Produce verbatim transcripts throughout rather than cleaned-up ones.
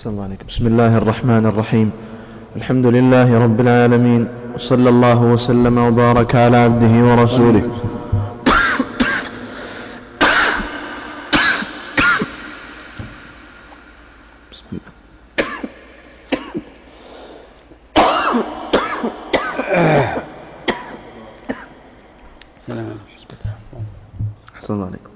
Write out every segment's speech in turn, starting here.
أحسن الله عليك. بسم الله الرحمن الرحيم. الحمد لله رب العالمين، وصلى الله وسلم وبارك على عبده ورسوله بسم الله. أحسن الله عليكم.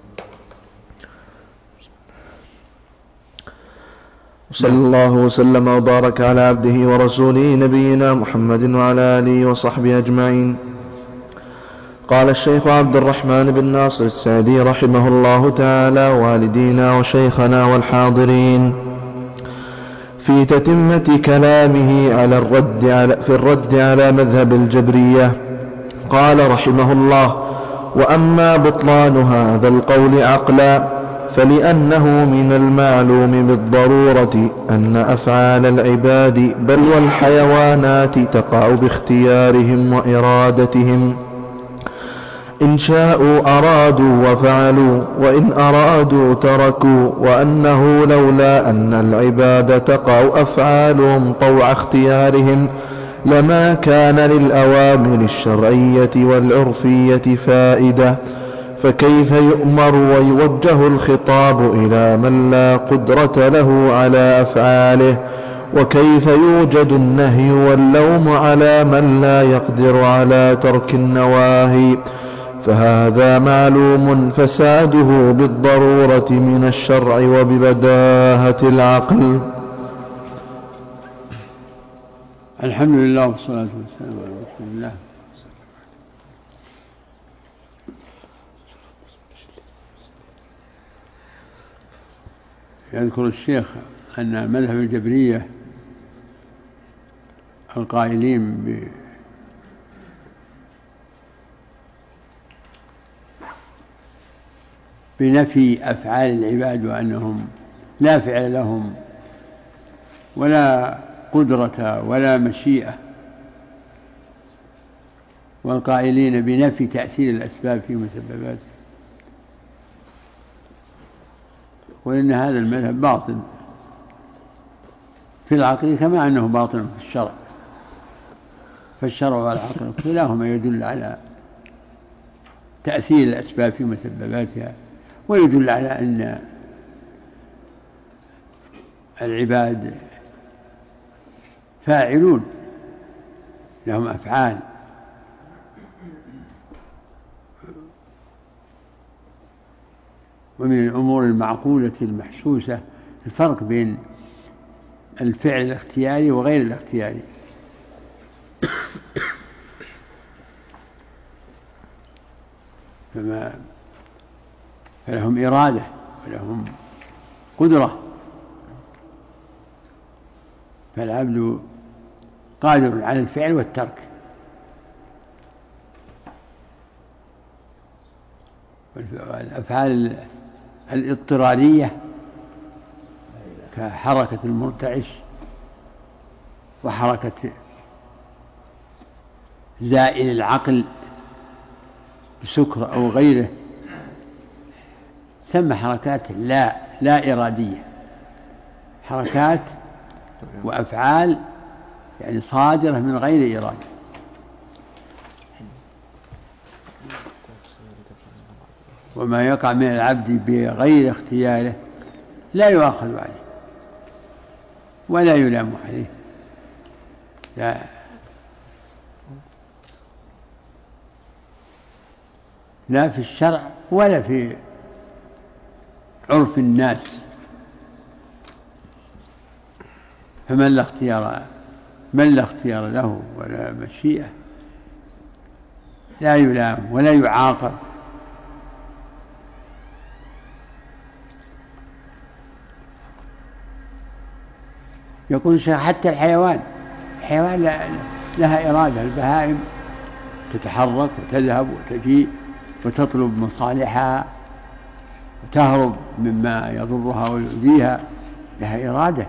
صلى الله وسلم وبارك على عبده ورسوله نبينا محمد وعلى آله وصحبه أجمعين. قال الشيخ عبد الرحمن بن ناصر السعدي رحمه الله تعالى: والدينا وشيخنا والحاضرين، في تتمة كلامه على الرد على في الرد على مذهب الجبرية، قال رحمه الله: وأما بطلان هذا القول عقلا، فلأنه من المعلوم بالضرورة أن أفعال العباد بل والحيوانات تقع باختيارهم وإرادتهم، إن شاءوا أرادوا وفعلوا، وإن أرادوا تركوا، وأنه لولا أن العباد تقع أفعالهم طوع اختيارهم لما كان للأوامر الشرعية والعرفية فائدة، فكيف يؤمر ويوجه الخطاب إلى من لا قدرة له على أفعاله، وكيف يوجد النهي واللوم على من لا يقدر على ترك النواهي، فهذا معلوم فساده بالضرورة من الشرع وببداهة العقل. الحمد لله والصلاة والسلام على رسول الله. يذكر الشيخ أن مذهب الجبرية القائلين ب بنفي أفعال العباد وأنهم لا فعل لهم ولا قدرة ولا مشيئة، والقائلين بنفي تأثير الأسباب في مسبباته، وإن هذا المذهب باطل في العقل كما أنه باطل في الشرع، فالشرع والعقل كلاهما يدل على تأثير الأسباب في مسبباتها، ويدل على أن العباد فاعلون لهم أفعال، ومن الأمور المعقولة المحسوسة الفرق بين الفعل الاختياري وغير الاختياري. فما فلهم إرادة ولهم قدرة، فالعبد قادر على الفعل والترك، والأفعال الاضطرارية كحركة المرتعش وحركة زائل العقل بسكر أو غيره تسمى حركات لا لا إرادية، حركات وأفعال يعني صادرة من غير إرادة. وما يقع من العبد بغير اختياره لا يؤاخذ عليه ولا يلام عليه، لا لا في الشرع ولا في عرف الناس. فمن لا اختيار من لا اختيار له ولا مشيئة لا يلام ولا يعاقب. يقول الشيخ حتى الحيوان الحيوان لها إرادة، البهائم تتحرك وتذهب وتجيء وتطلب مصالحها وتهرب مما يضرها ويؤذيها، لها إرادة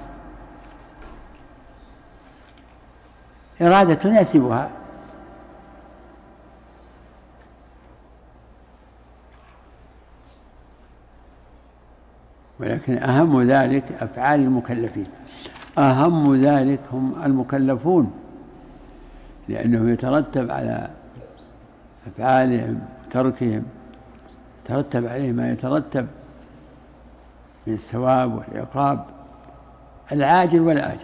إرادة تناسبها. ولكن أهم ذلك أفعال المكلفين، أهم ذلك هم المكلفون، لأنه يترتب على أفعالهم وتركهم يترتب عليه ما يترتب من الثواب والعقاب العاجل والآجل.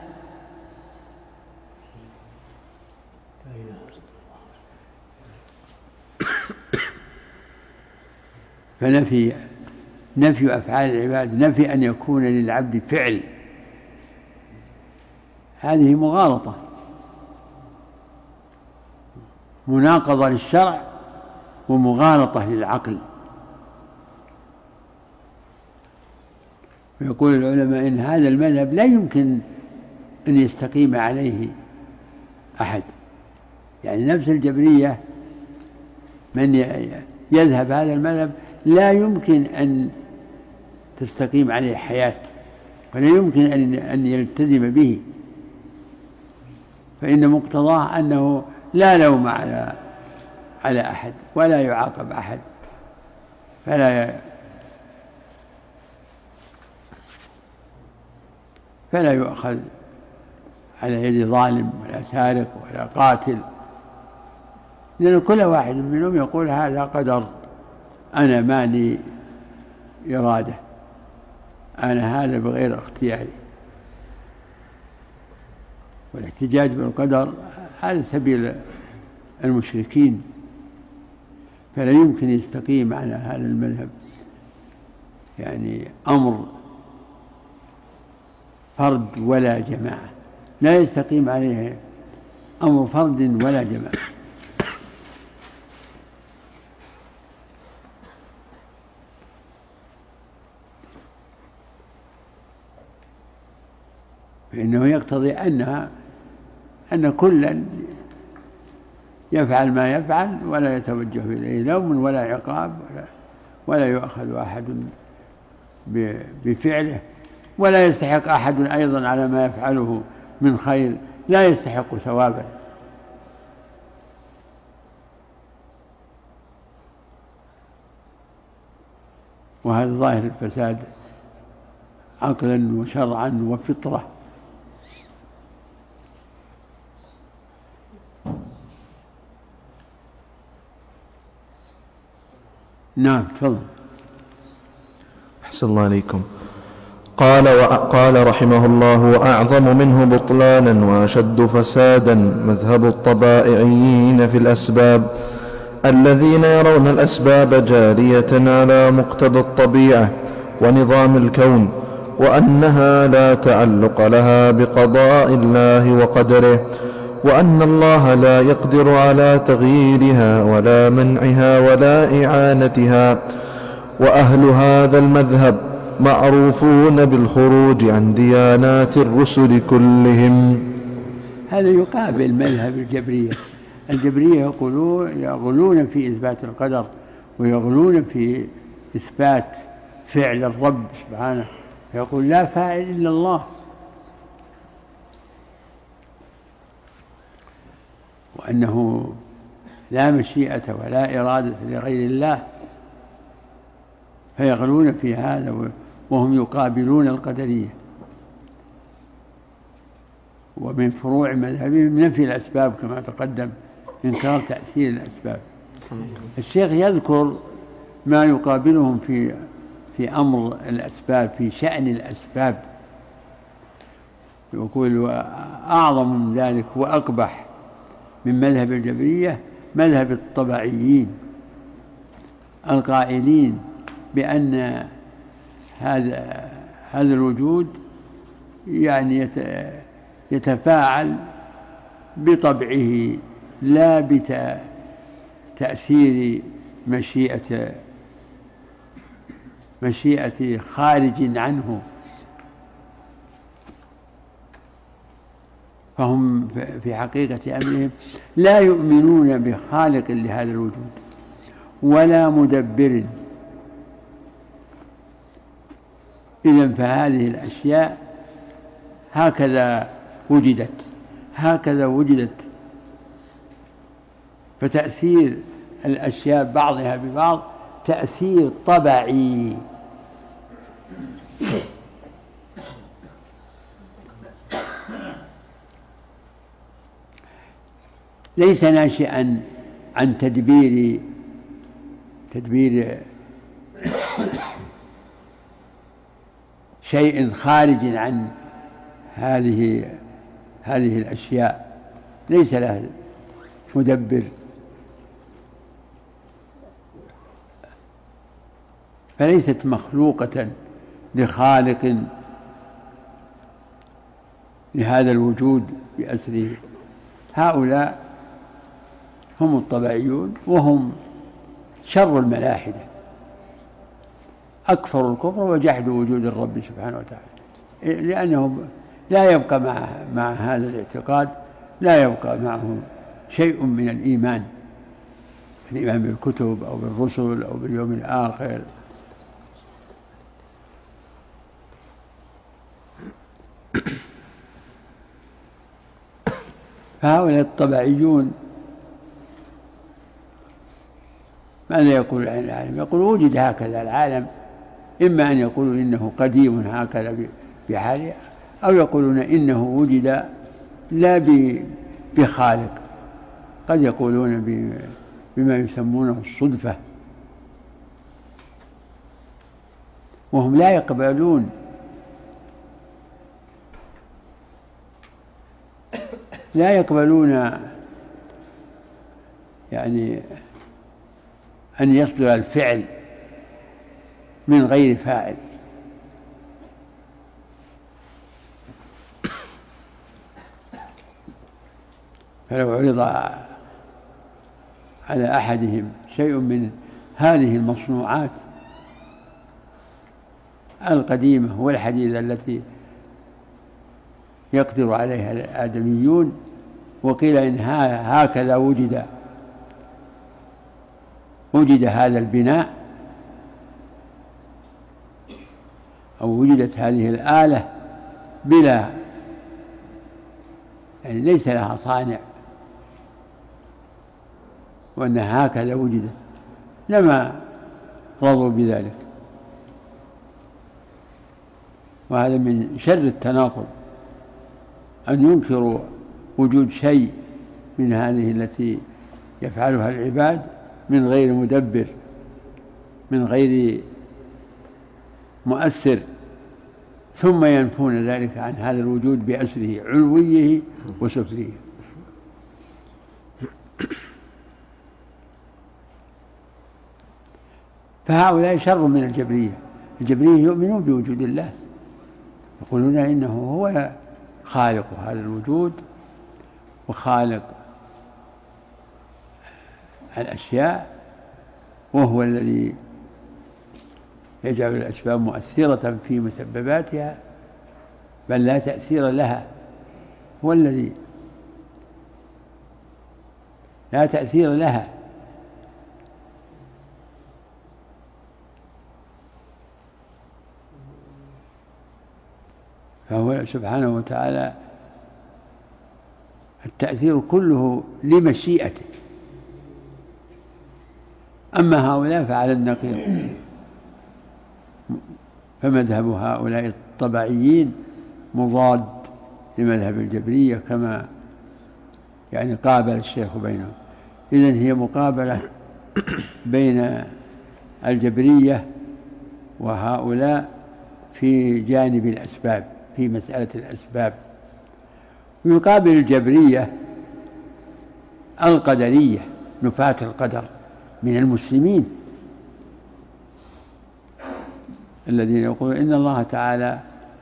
فنفي نفي أفعال العباد، نفي أن يكون للعبد فعل، هذه مغالطة مناقضة للشرع ومغالطة للعقل. ويقول العلماء إن هذا المذهب لا يمكن أن يستقيم عليه أحد، يعني نفس الجبرية من يذهب هذا المذهب لا يمكن أن تستقيم عليه حياة، ولا يمكن أن يلتزم به، فإن مقتضاه أنه لا لوم على على أحد ولا يعاقب أحد، فلا فلا يؤخذ على يد ظالم ولا سارق ولا قاتل، لأن كل واحد منهم يقول هذا قدر، أنا ما لي إرادة، أنا هذا بغير اختياري. والاحتجاج بالقدر هذا سبيل المشركين، فلا يمكن يستقيم على هذا المذهب، يعني أمر فرد ولا جماعة، لا يستقيم عليه أمر فرد ولا جماعة. فإنه يقتضي أنها أن كلا يفعل ما يفعل ولا يتوجه إليه لوم ولا عقاب، ولا, ولا يؤخذ أحد بفعله، ولا يستحق أحد أيضا على ما يفعله من خير، لا يستحق ثوابا. وهذا ظاهر الفساد عقلا وشرعا وفطرة. نعم تفضل. أحسن الله عليكم. قال وقال رحمه الله: وأعظم منه بطلانا وأشد فسادا مذهب الطبائعيين في الأسباب، الذين يرون الأسباب جارية على مقتضى الطبيعة ونظام الكون، وأنها لا تعلق لها بقضاء الله وقدره، وأن الله لا يقدر على تغييرها ولا منعها ولا إعانتها. وأهل هذا المذهب معروفون بالخروج عن ديانات الرسل كلهم. هذا يقابل مذهب الجبرية. الجبرية يغلون في إثبات القدر، ويغلون في إثبات فعل الرب سبحانه، يقول لا فاعل إلا الله، وأنه لا مشيئة ولا إرادة لغير الله، فيغلون في هذا وهم يقابلون القدرية. ومن فروع مذهبهم نفي الأسباب كما تقدم، إنكار تأثير الأسباب. الشيخ يذكر ما يقابلهم في في أمر الأسباب، في شأن الأسباب، يقول أعظم من ذلك وأقبح من مذهب الجبرية مذهب الطبيعيين القائلين بأن هذا هذا الوجود يعني يتفاعل بطبعه لا بتأثير مشيئة مشيئة خارج عنه. فهم في حقيقة أمرهم لا يؤمنون بخالق لهذا الوجود ولا مدبر. إذن فهذه الأشياء هكذا وجدت هكذا وجدت فتأثير الأشياء بعضها ببعض تأثير طبيعي ليس ناشئا عن تدبير تدبير شيء خارج عن هذه هذه الأشياء، ليس له مدبر، فليست مخلوقة لخالق لهذا الوجود بأسره. هؤلاء هم الطبيعيون، وهم شر الملاحدة، أكفر الكفر وجحدوا وجود الرب سبحانه وتعالى، لأنهم لا يبقى مع, مع هذا الاعتقاد لا يبقى معه شيء من الإيمان، الإيمان بالكتب أو بالرسل أو باليوم الآخر. فهؤلاء الطبيعيون ماذا يقول عن العالم؟ يقول وجد هكذا العالم، إما أن يقولوا إنه قديم هكذا بحاله، أو يقولون إنه وجد لا بخالق، قد يقولون بما يسمونه الصدفة، وهم لا يقبلون لا يقبلون يعني أن يصدر الفعل من غير فاعل. فلو عرض على أحدهم شيء من هذه المصنوعات القديمة والحديثة التي يقدر عليها الآدميون، وقيل إن هكذا وجد وجد هذا البناء أو وجدت هذه الآلة بلا يعني ليس لها صانع، وأن هكذا وجدت، لما رضوا بذلك. وهذا من شر التناقض أن ينكروا وجود شيء من هذه التي يفعلها العباد من غير مدبر، من غير مؤثر، ثم ينفون ذلك عن هذا الوجود بأسره علويه وسفليه. فهؤلاء شر من الجبرية. الجبرية يؤمنون بوجود الله، يقولون إنه هو خالق هذا الوجود وخالق الأشياء، وهو الذي يجعل الأسباب مؤثرة في مسبباتها بل لا تأثير لها، هو الذي لا تأثير لها. فهو سبحانه وتعالى التأثير كله لمشيئته. أما هؤلاء فعلى النقيض، فمذهب هؤلاء الطبيعيين مضاد لمذهب الجبرية، كما يعني قابل الشيخ بينهم. إذن هي مقابلة بين الجبرية وهؤلاء في جانب الأسباب، في مسألة الأسباب. ويقابل الجبرية القدرية نفاة القدر من المسلمين الذين يقولون إن الله تعالى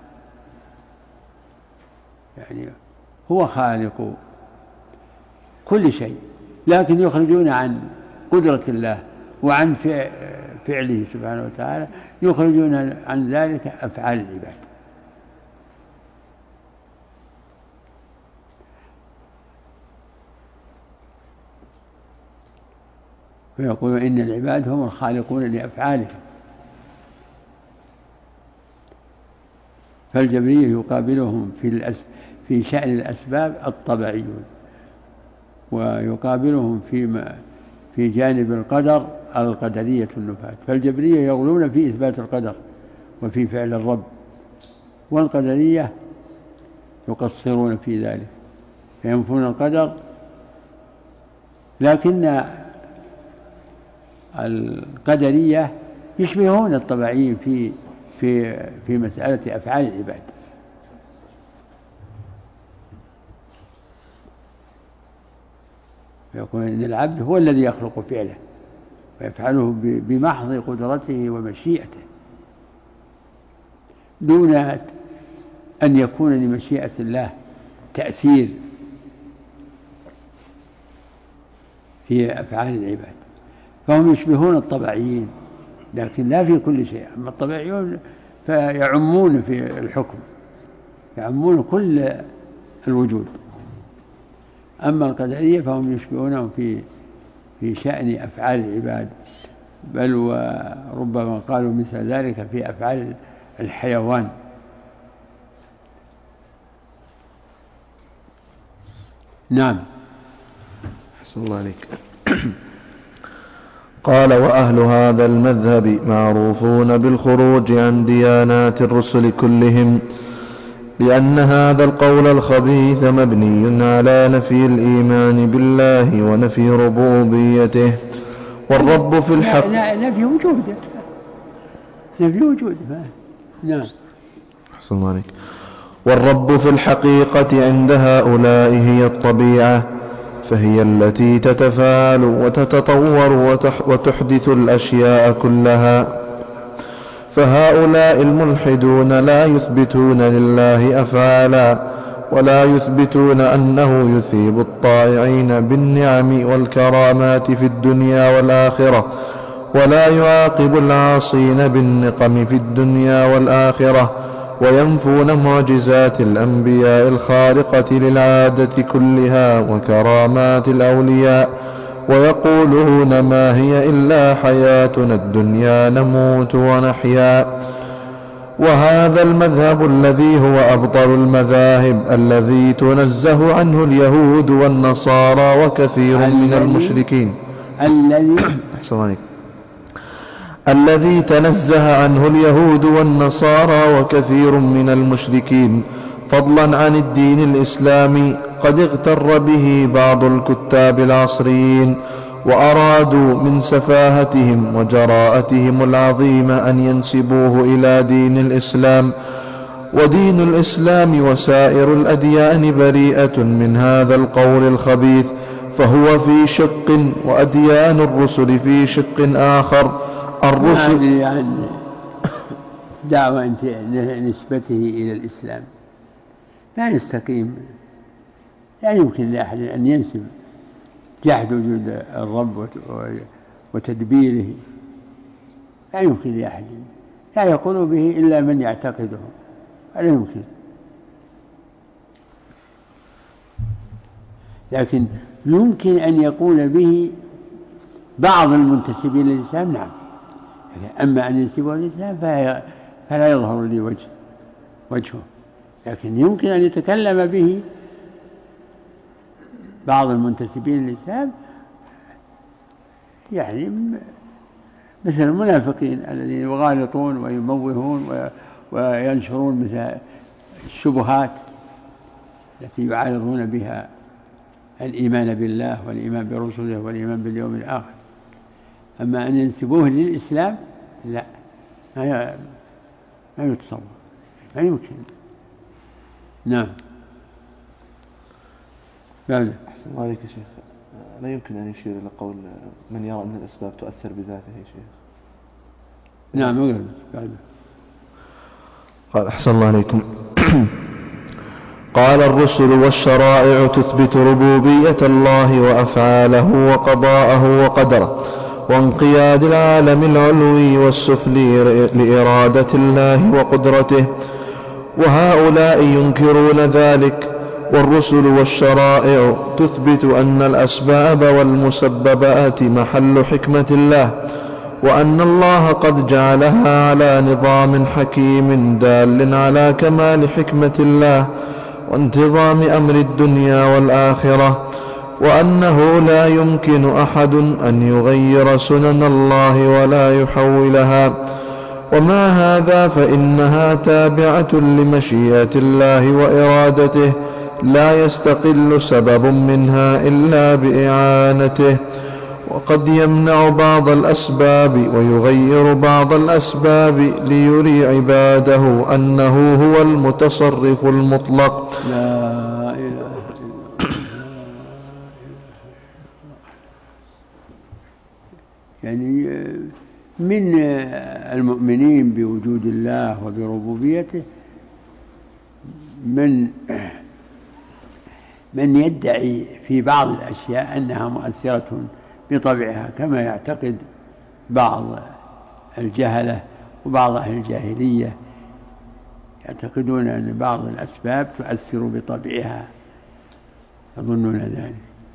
يعني هو خالق كل شيء، لكن يخرجون عن قدرة الله وعن فعله سبحانه وتعالى، يخرجون عن ذلك أفعال العباد. ويقولون إن العباد هم الخالقون لأفعالهم. فالجبرية يقابلهم في الأس... في شأن الأسباب الطبيعيون، ويقابلهم في في جانب القدر القدرية النفاة. فالجبرية يغلون في إثبات القدر وفي فعل الرب، والقدرية يقصرون في ذلك فينفون القدر، لكن القدرية يشبهون الطبيعيين في في في مسألة أفعال العباد. يقول إن العبد هو الذي يخلق فعله ويفعله بمحض قدرته ومشيئته دون أن يكون لمشيئة الله تأثير في أفعال العباد، فهم يشبهون الطبيعيين لكن لا في كل شيء. أما الطبيعيون فيعمون في الحكم، يعمون كل الوجود، أما القدرية فهم يشبهونهم في في شأن أفعال العباد، بل وربما قالوا مثل ذلك في أفعال الحيوان. نعم. أحسن الله عليك. قال: وأهل هذا المذهب معروفون بالخروج عن ديانات الرسل كلهم، لأن هذا القول الخبيث مبني على نفي الإيمان بالله ونفي ربوبيته، والرب في الحق نفي وجوده، نفي وجوده. نعم. أحسن الله عليك. والرب في الحقيقة عند هؤلاء هي الطبيعة، فهي التي تتفاعل وتتطور وتحدث الأشياء كلها. فهؤلاء الملحدون لا يثبتون لله أفعالا، ولا يثبتون أنه يثيب الطائعين بالنعم والكرامات في الدنيا والآخرة، ولا يعاقب العاصين بالنقم في الدنيا والآخرة، وينفون معجزات الأنبياء الخارقة للعادة كلها وكرامات الأولياء، ويقولون ما هي إلا حياتنا الدنيا نموت ونحيا. وهذا المذهب الذي هو أبطل المذاهب، الذي تنزه عنه اليهود والنصارى وكثير من المشركين، الذي الذي تنزه عنه اليهود والنصارى وكثير من المشركين، فضلا عن الدين الإسلامي، قد اغتر به بعض الكتاب العصريين، وأرادوا من سفاهتهم وجراءتهم العظيمة أن ينسبوه إلى دين الإسلام. ودين الإسلام وسائر الأديان بريئة من هذا القول الخبيث، فهو في شق، وأديان الرسل في شق آخر. الرسل يعني دعوة نسبته إلى الإسلام لا يستقيم، لا يمكن لأحد أن ينسب جحد وجود الرب وتدبيره، لا يمكن لأحد، لا يقول به إلا من يعتقده، لا يمكن. لكن يمكن أن يقول به بعض المنتسبين للإسلام، نعم، أما أن ينسبه للإسلام فلا يظهر لي وجه وجهه، لكن يمكن أن يتكلم به بعض المنتسبين للإسلام، يعني مثل المنافقين الذين يغالطون ويموهون وينشرون مثل الشبهات التي يعارضون بها الإيمان بالله والإيمان برسله والإيمان باليوم الآخر. أما أن ينسبوه للإسلام لا، ما يتصور، ما يمكن. نعم. أحسن الله عليك يا شيخ. لا يمكن أن يشير إلى قول من يرى أن الأسباب تؤثر بذاته يا شيخ. نعم. وغير قال: أحسن الله عليكم. قال: الرسل والشرائع تثبت ربوبية الله وأفعاله وقضاءه وقدره، وانقياد العالم العلوي والسفلي لإرادة الله وقدرته، وهؤلاء ينكرون ذلك. والرسل والشرائع تثبت أن الأسباب والمسببات محل حكمة الله، وأن الله قد جعلها على نظام حكيم دال على كمال حكمة الله وانتظام أمر الدنيا والآخرة، وأنه لا يمكن أحد أن يغير سنن الله ولا يحولها، ومع هذا فإنها تابعة لمشيئة الله وإرادته، لا يستقل سبب منها إلا بإعانته. وقد يمنع بعض الأسباب ويغير بعض الأسباب ليري عباده أنه هو المتصرف المطلق. لا إله إلا الله. يعني من المؤمنين بوجود الله وبربوبيته من من يدعي في بعض الأشياء أنها مؤثرة بطبعها، كما يعتقد بعض الجهلة وبعض أهل الجاهلية، يعتقدون أن بعض الأسباب تؤثر بطبعها، يظنون ذلك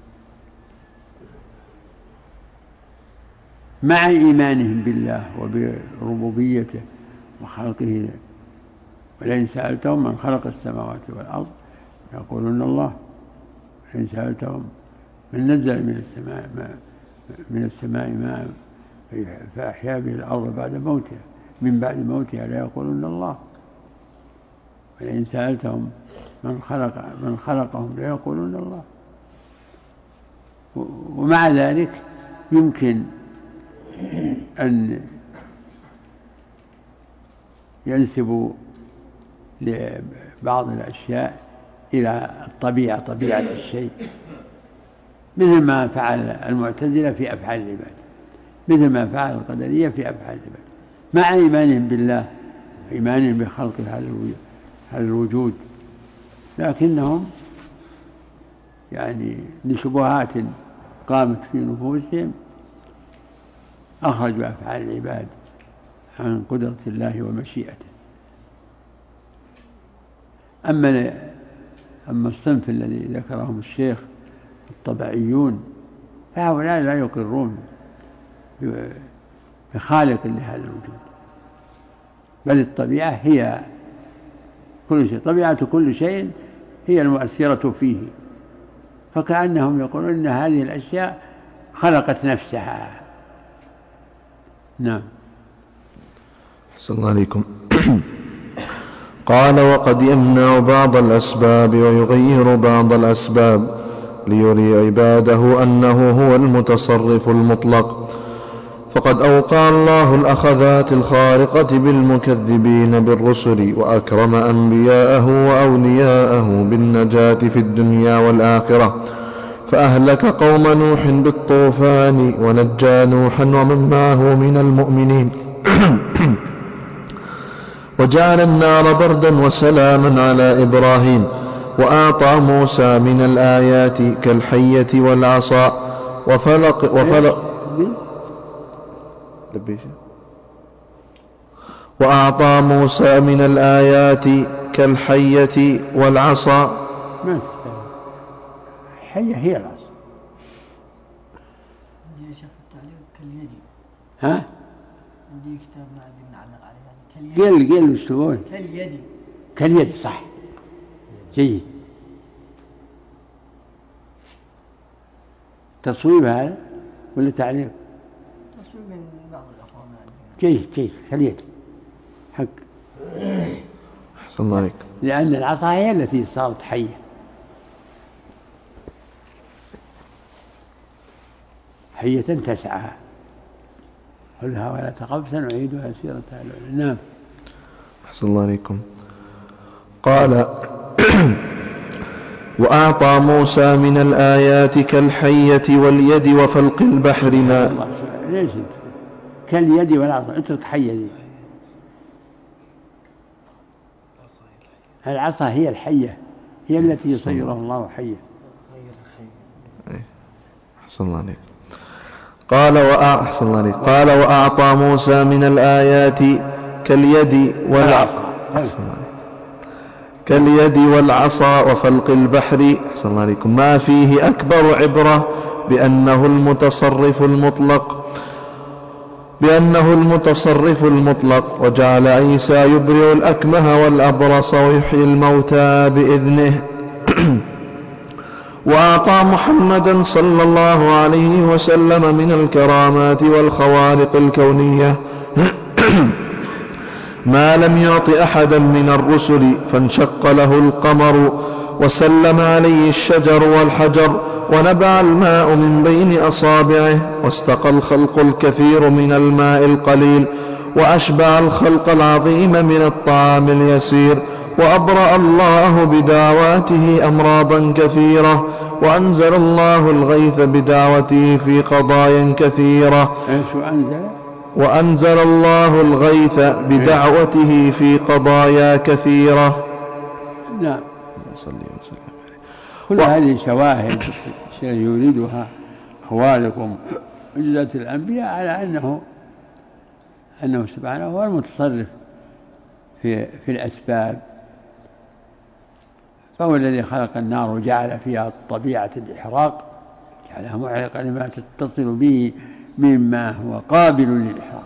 مع إيمانهم بالله وبربوبيته وخلقه. ولئن سألتهم من خلق السماوات والأرض يقولون الله، ولئن سألتهم من نزل من السماء ماء من السماء ماء فأحيا به الأرض بعد موتها من بعد موتها لا يقولون الله، ولئن سألتهم من خلق من خلقهم لا يقولون الله. ومع ذلك يمكن أن ينسب لبعض الأشياء إلى الطبيعة، طبيعة الشيء، مثل ما فعل المعتزلة في أفعال العباد، مثل ما فعل القدرية في أفعال العباد، مع إيمانهم بالله، إيمانهم بخلق هذا الوجود، لكنهم يعني لشبهات قامت في نفوسهم أخرجوا أفعال العباد عن قدرة الله ومشيئته. أما أما الصنف الذي ذكرهم الشيخ الطبيعيون فهؤلاء لا يقرون بخالق لهذا الوجود، بل الطبيعة هي كل شيء، طبيعة كل شيء هي المؤثرة فيه، فكأنهم يقولون إن هذه الأشياء خلقت نفسها. نعم. صلى الله عليكم. قال: وقد يمنع بعض الأسباب ويغير بعض الأسباب ليري عباده أنه هو المتصرف المطلق. فقد أوقع الله الأخذات الخارقة بالمكذبين بالرسل، وأكرم أنبياءه وأولياءه بالنجاة في الدنيا والآخرة، فأهلك قوم نوح بالطوفان ونجى نوحا ومن معه من المؤمنين وجعل النار بردا وسلاما على إبراهيم، وأعطى موسى من الآيات كالحية والعصا وفلق وفلق وأعطى موسى من الآيات كالحية والعصا. ما الحية هي العصا. ها؟ عندي كتاب ما عندي نعلق عليه. قل قل وش تقول؟ كاليد. كاليد صح. جيد. تصويب هذا ولا تعليق؟ تصويب من بعض الأخوان. جيد جيد كاليد حق. أحسن الله عليك. لأن العصا هي التي صارت حية. حية تسعى قلها ولا تخف سنعيدها سيرتها. نعم. أحسن الله عليكم. قال: وأعطى موسى من الآيات كالحية واليد وفلق البحر ما. ليش كاليد والعصا؟ اترك حية دي. العصا هي الحية، هي التي يصيرها الله حية. أحسن الله عليك. قال وأحسن الله عليك. قال: وأعطى موسى من الآيات كاليد والعصا كاليد والعصا وفلق البحر. أحسن الله عليكم. ما فيه أكبر عبرة بأنه المتصرف المطلق بأنه المتصرف المطلق وجعل عيسى يبرئ الأكمه والأبرص ويحيي الموتى بإذنه. وأعطى محمدا صلى الله عليه وسلم من الكرامات والخوارق الكونية ما لم يعط أحدا من الرسل، فانشق له القمر وسلم عليه الشجر والحجر، ونبع الماء من بين أصابعه، واستقى الخلق الكثير من الماء القليل، وأشبع الخلق العظيم من الطعام اليسير، وأبرأ الله بدعواته أمراضا كثيرة، وأنزل الله الغيث بدعوته في قضايا كثيرة. وأنزل الله الغيث بدعوته في قضايا كثيرة. نعم. كل هذه شواهد يريدها خوالكم عجزة الأنبياء على أنه أنه سبحانه هو المتصرف في في الأسباب، فهو الذي خلق النار وجعل فيها طبيعة الإحراق، جعلها محرقة لما تتصل به مما هو قابل للإحراق،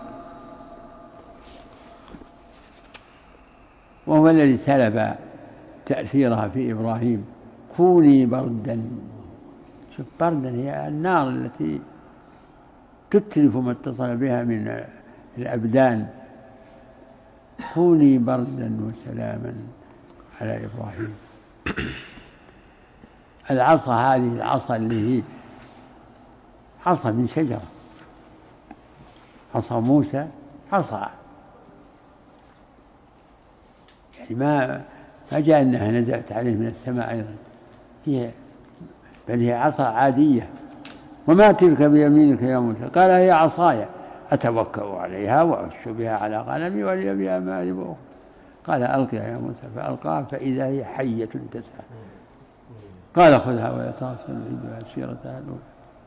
وهو الذي سلب تأثيرها في إبراهيم: كوني بردا. شوف، بردا هي النار التي تتلف ما اتصل بها من الأبدان. كوني بردا وسلاما على إبراهيم. العصا هذه العصا اللي هي عصا من شجرة، عصا موسى عصا، يعني ما ما جاء أنها نزلت عليه من السماء أيضا، هي بل هي عصا عادية. وما تلك بيمينك يا موسى؟ قال: هي عصاي أتوكأ عليها وأعش بها على غنمي ولي بها مآرب أخرى. قال: ألقها يا موسى، فألقاها فإذا هي حية تسعى. قال: خذها ولا تخف منها سيرتها الأولى.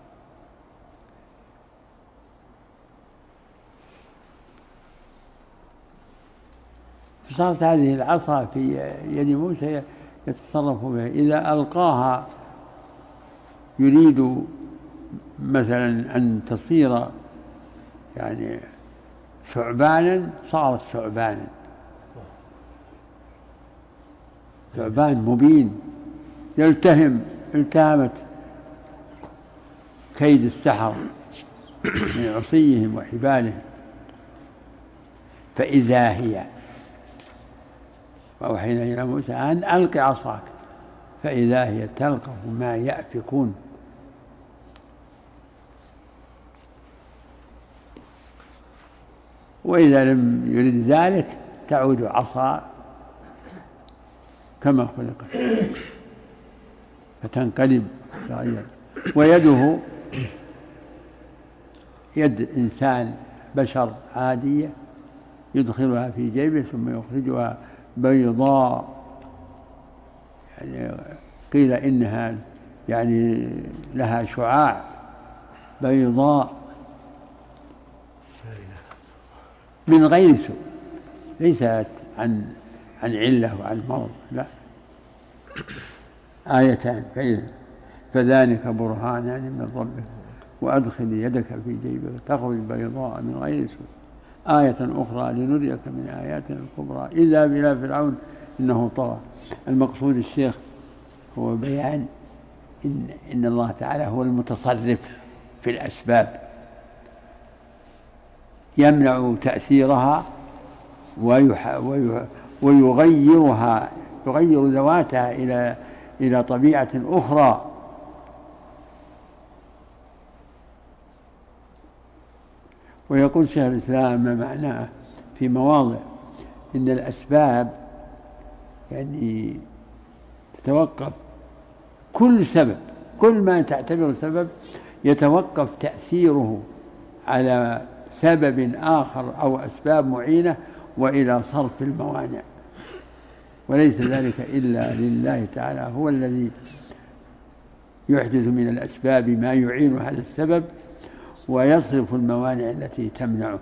فصارت هذه العصا في يد موسى يتصرف بها، إذا ألقاها يريد مثلا أن تصير يعني ثعبانا، صارت ثعبانا، ثعبان مبين يلتهم التهمت كيد السحر من عصيهم وحبالهم. فإذا هي، وأوحينا إلى موسى أن ألق عصاك فإذا هي تلقف ما يأفكون. وإذا لم يرد ذلك تعود عصا كما خلقت فتنقلب تغير. ويده يد إنسان بشر عادية يدخلها في جيبه ثم يخرجها بيضاء، يعني قيل إنها يعني لها شعاع بيضاء من غير سوء، ليست عن عن علة وعن مرض، لا. آيتان فذلك برهانان من ربك وأدخل يدك في جيبك تخرج بيضاء من غير سوء آية أخرى لنريك من آياتنا الكبرى إذا بلا فرعون إنه طغى. المقصود الشيخ هو بيان إن, إن الله تعالى هو المتصرف في الأسباب، يمنع تأثيرها ويغيرها، يغير ذواتها إلى إلى طبيعة أخرى. ويقول شيخ الإسلام ما معناه في مواضع إن الأسباب يعني تتوقف، كل سبب، كل ما تعتبر سبب يتوقف تأثيره على سبب آخر أو أسباب معينة وإلى صرف الموانع، وليس ذلك إلا لله تعالى، هو الذي يحدث من الأسباب ما يعين هذا السبب ويصرف الموانع التي تمنعه.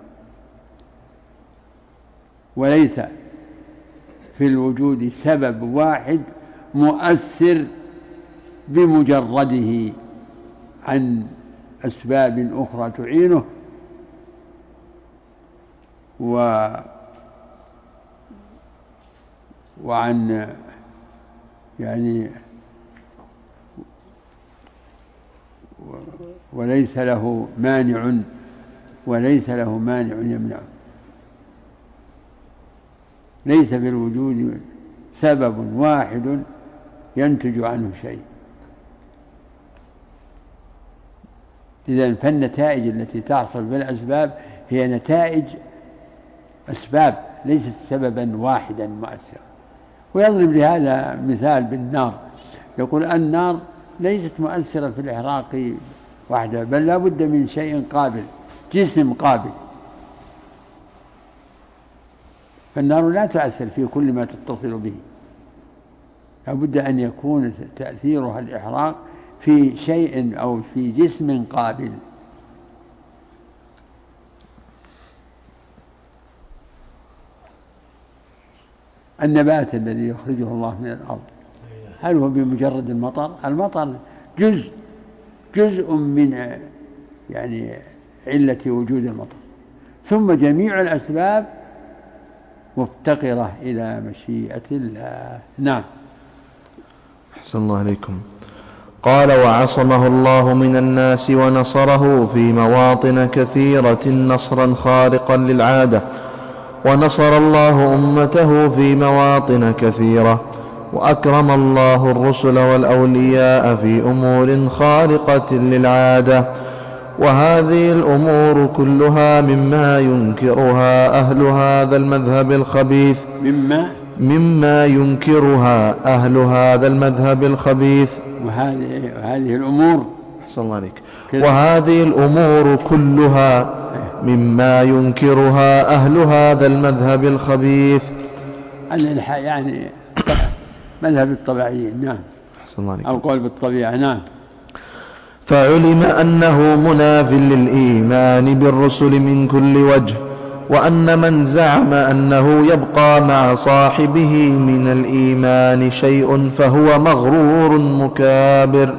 وليس في الوجود سبب واحد مؤثر بمجرده عن أسباب أخرى تعينه، و وعن يعني وليس له مانع وليس له مانع يمنعه. ليس في الوجود سبب واحد ينتج عنه شيء. إذن فالنتائج التي تحصل بالأسباب هي نتائج أسباب ليست سببا واحدا مؤثرا. ويضرب لهذا مثال بالنار، يقول النار ليست مؤثرة في الإحراق وحدها، بل لا بد من شيء قابل، جسم قابل. فالنار لا تؤثر في كل ما تتصل به، لا بد أن يكون تأثيرها الإحراق في شيء أو في جسم قابل. النبات الذي يخرجه الله من الأرض هل هو بمجرد المطر؟ المطر جزء جزء من يعني علة وجود المطر، ثم جميع الأسباب مفتقرة إلى مشيئة الله. نعم. أحسن الله عليكم. قال: وعصمه الله من الناس ونصره في مواطن كثيرة نصرا خارقا للعادة، ونصر الله أمته في مواطن كثيرة، وأكرم الله الرسل والأولياء في أمور خارقة للعادة، وهذه الأمور كلها مما ينكرها أهل هذا المذهب الخبيث مما مما ينكرها أهل هذا المذهب الخبيث وهذه وهذه الأمور أحسن الله عليك. وهذه الأمور كلها مما ينكرها أهل هذا المذهب الخبيث، يعني مذهب الطبيعيين. نعم. أحسن الله عليك. القول بالطبيعة. نعم. فعلم أنه مناف للإيمان بالرسل من كل وجه، وأن من زعم أنه يبقى مع صاحبه من الإيمان شيء فهو مغرور مكابر.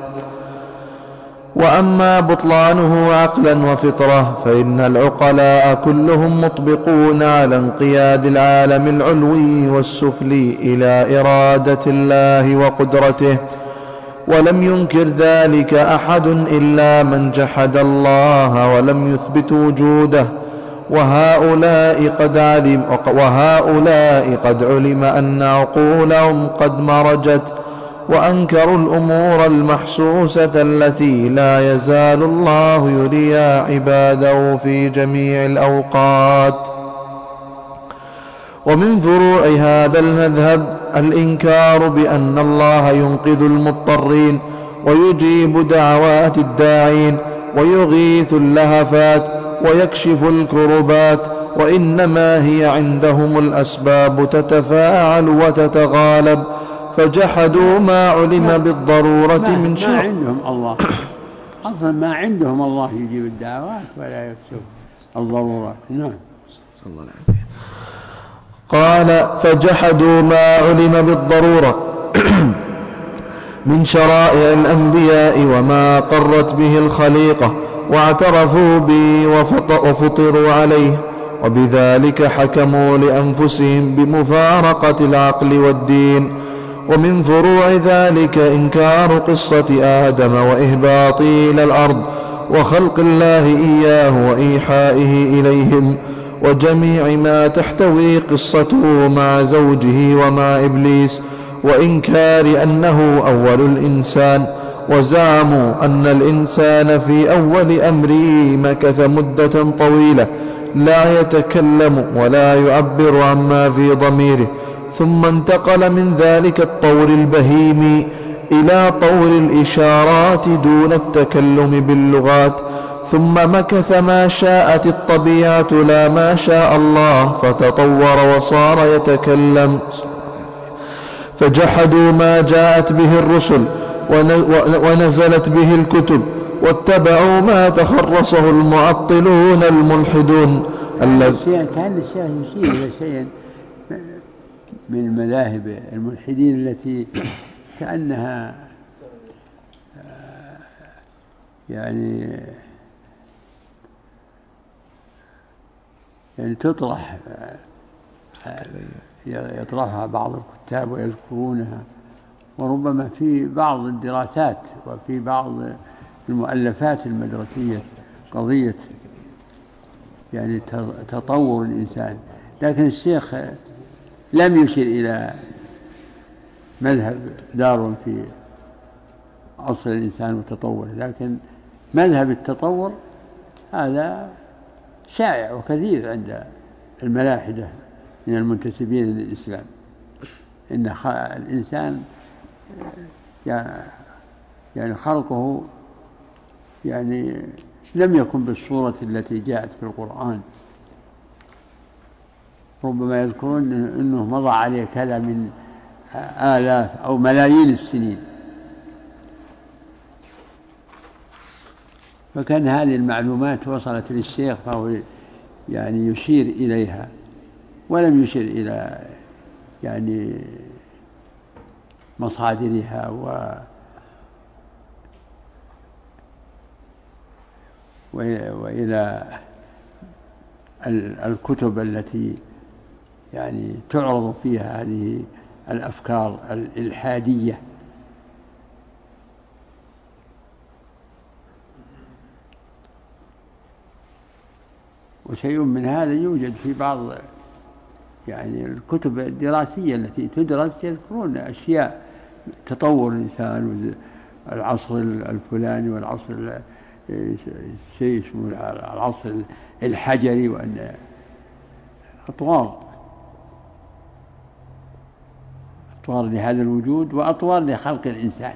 وأما بطلانه عقلا وفطرة فإن العقلاء كلهم مطبقون على انقياد العالم العلوي والسفلي إلى إرادة الله وقدرته، ولم ينكر ذلك أحد إلا من جحد الله ولم يثبت وجوده، وهؤلاء قد علم وهؤلاء قد علم أن عقولهم قد مرجت، وأنكروا الأمور المحسوسة التي لا يزال الله يريها عباده في جميع الأوقات. ومن فروع هذا المذهب الإنكار بأن الله ينقذ المضطرين ويجيب دعوات الداعين ويغيث اللهفات ويكشف الكربات، وإنما هي عندهم الأسباب تتفاعل وتتغالب، فجحدوا ما علم بالضرورة من شر. ما عندهم الله أصلا، ما عندهم الله يجيب الدعوات ولا يكشف الضرورات. نعم. صلى الله عليه وسلم. قال: فجحدوا ما علم بالضرورة من شرائع الأنبياء وما قرت به الخليقة، واعترفوا به وفطروا عليه، وبذلك حكموا لأنفسهم بمفارقة العقل والدين. ومن فروع ذلك إنكار قصة آدم وإهباطه إلى الأرض وخلق الله إياه وإيحائه إليهم، وجميع ما تحتوي قصته مع زوجه ومع إبليس، وإنكار أنه أول الإنسان، وزعموا أن الإنسان في أول أمره مكث مدة طويلة لا يتكلم ولا يعبر عما في ضميره، ثم انتقل من ذلك الطور البهيمي إلى طور الإشارات دون التكلم باللغات، ثم مكث ما شاءت الطبيعة لا ما شاء الله، فتطور وصار يتكلم. فجحدوا ما جاءت به الرسل ونزلت به الكتب، واتبعوا ما تخرصه المعطلون الملحدون. كان الشيخ يشير إلى شيء من المذاهب الملحدين التي كأنها يعني يعني تطرح يطرحها بعض الكتاب ويذكرونها، وربما في بعض الدراسات وفي بعض المؤلفات المدرسية قضية يعني تطور الإنسان. لكن الشيخ لم يشر إلى مذهب دارون في عصر الإنسان والتطور، لكن مذهب التطور هذا شائع وكثير عند الملاحدة من المنتسبين للإسلام، إن الإنسان يعني خلقه يعني لم يكن بالصورة التي جاءت في القرآن. ربما يذكرون أنه مضى عليه كذا من آلاف أو ملايين السنين، فكان هذه المعلومات وصلت للشيخ فهو يعني يشير إليها ولم يشير إلى يعني مصادرها و وإلى الكتب التي يعني تعرض فيها هذه الأفكار الإلحادية. وشيء من هذا يوجد في بعض يعني الكتب الدراسية التي تدرس، يذكرون أشياء تطور الإنسان والعصر الفلاني والعصر شيء اسمه العصر الحجري، وأن أطوار أطوار لهذا الوجود وأطوار لخلق الإنسان.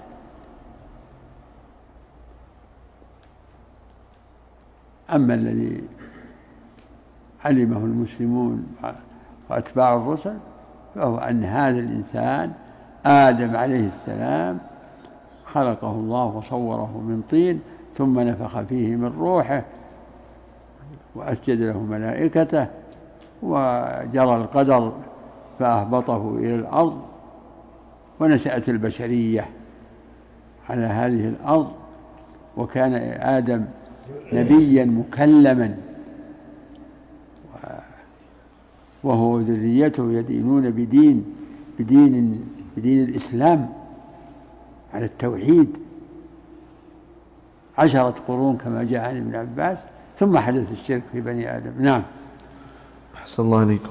أما الذي علمه المسلمون وأتباع الرسل فهو أن هذا الإنسان آدم عليه السلام خلقه الله وصوره من طين ثم نفخ فيه من روحه وأسجد له ملائكته وجرى القدر فأهبطه إلى الأرض، ونشأت البشرية على هذه الأرض، وكان آدم نبيا مكلما وهو وذريته يدينون بدين بدين بدين الإسلام على التوحيد عشرة قرون كما جاء عن ابن عباس، ثم حدث الشرك في بني آدم. نعم. أحسن الله عليكم.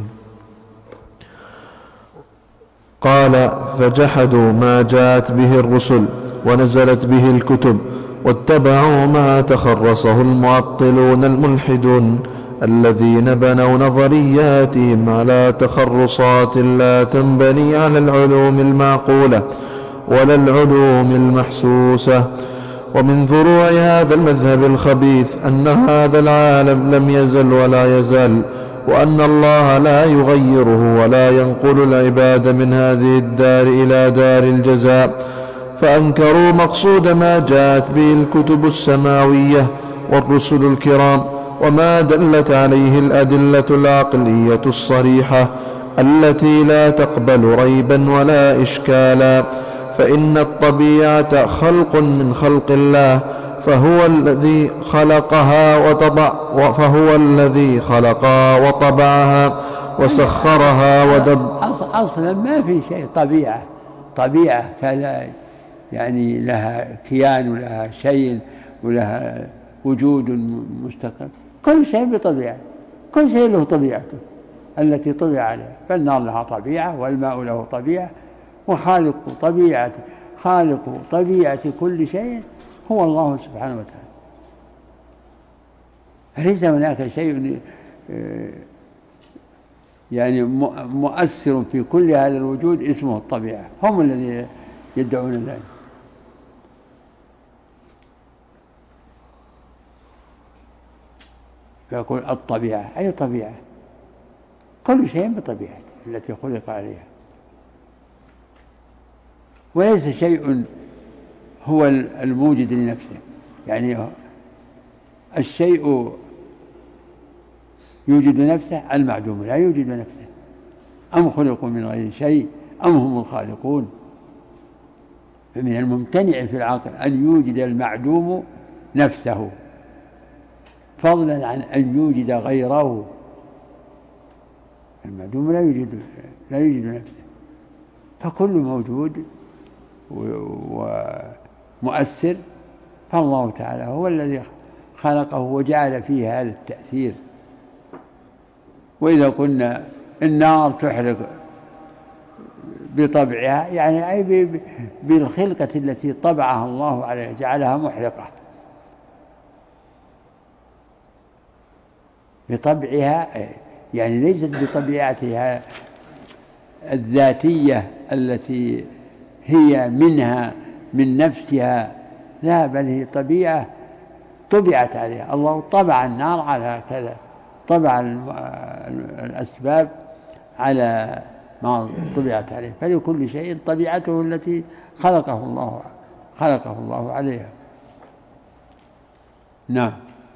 قال: فجحدوا ما جاءت به الرسل ونزلت به الكتب واتبعوا ما تخرصه المعطلون الملحدون الذين بنوا نظرياتهم على تخرصات لا تنبني على العلوم المعقولة ولا العلوم المحسوسة. ومن فروع هذا المذهب الخبيث أن هذا العالم لم يزل ولا يزال، وأن الله لا يغيره ولا ينقل العباد من هذه الدار إلى دار الجزاء، فأنكروا مقصود ما جاءت به الكتب السماوية والرسل الكرام وما دلت عليه الأدلة العقلية الصريحة التي لا تقبل ريبا ولا إشكالا، فإن الطبيعة خلق من خلق الله، فهو الذي خلقها وطبع فهو الذي خلقها وطبعها وسخرها ودب. أصلا ما في شيء طبيعة طبيعة كذا يعني لها كيان ولها شيء ولها وجود مستقل، كل شيء بطبيعة، كل شيء له طبيعته التي طبع عليها، فالنار لها طبيعة والماء له طبيعة، وخالق طبيعة خالق طبيعة كل شيء هو الله سبحانه وتعالى. فليس هناك شيء يعني مؤثر في كل هذا الوجود اسمه الطبيعة، هم الذين يدعون ذلك. فيقول الطبيعة أي طبيعة، كل شيء بطبيعته التي خلق عليها، وليس شيء هو الموجد لنفسه. يعني الشيء يوجد نفسه، المعدوم لا يوجد نفسه. أم خلقوا من غير شيء أم هم الخالقون. فمن الممتنع في العقل أن يوجد المعدوم نفسه، فضلا عن أن يوجد غيره. المعدوم لا يوجد لا يوجد نفسه، فكل موجود ومؤثر، فالله تعالى هو الذي خلقه وجعل فيه هذا التأثير. وإذا قلنا النار تحرق بطبعها، يعني أي بالخلقة التي طبعها الله عليها، جعلها محرقة بطبعها، يعني ليست بطبيعتها الذاتية التي هي منها من نفسها، لا، بل هي طبيعة طبعت عليها. الله طبع النار على كذا، طبع الأسباب على ما طبعت عليه، فلكل شيء طبيعته التي خلقه الله خلقه الله عليها. نعم.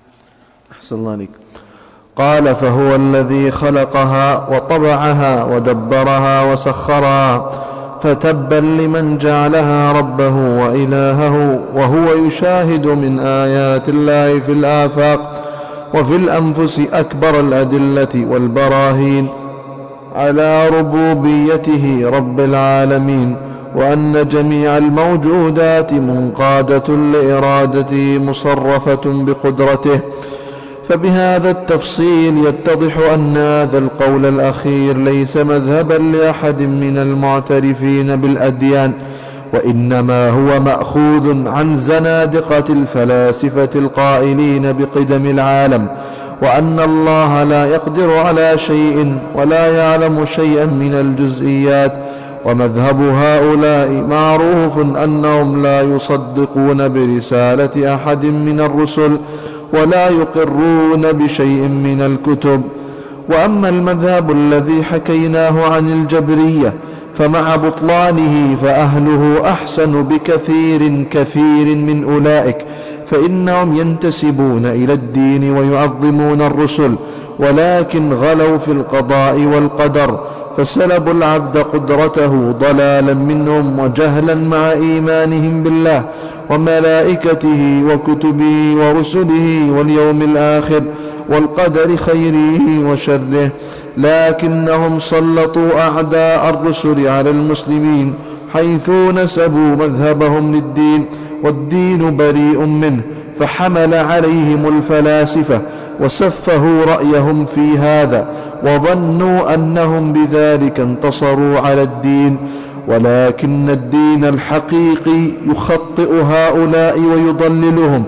أحسن الله عليك. قال: فهو الذي خلقها وطبعها ودبرها وسخرها، فتبا لمن جعلها ربه وإلهه وهو يشاهد من آيات الله في الآفاق وفي الأنفس أكبر الأدلة والبراهين على ربوبيته رب العالمين، وأن جميع الموجودات منقادة لإرادته مصرفة بقدرته. فبهذا التفصيل يتضح أن هذا القول الأخير ليس مذهبا لأحد من المعترفين بالأديان، وإنما هو مأخوذ عن زنادقة الفلاسفة القائلين بقدم العالم، وأن الله لا يقدر على شيء ولا يعلم شيئا من الجزئيات. ومذهب هؤلاء معروف أنهم لا يصدقون برسالة أحد من الرسل ولا يقرون بشيء من الكتب. وأما المذهب الذي حكيناه عن الجبرية فمع بطلانه فأهله أحسن بكثير كثير من أولئك، فإنهم ينتسبون إلى الدين ويعظمون الرسل، ولكن غلوا في القضاء والقدر، فسلبوا العبد قدرته ضلالا منهم وجهلا مع إيمانهم بالله وملائكته وكتبه ورسله واليوم الآخر والقدر خيره وشره. لكنهم سلطوا أعداء الرسل على المسلمين حيث نسبوا مذهبهم للدين والدين بريء منه، فحمل عليهم الفلاسفة وسفهوا رأيهم في هذا، وظنوا أنهم بذلك انتصروا على الدين. ولكن الدين الحقيقي يخطئ هؤلاء ويضللهم،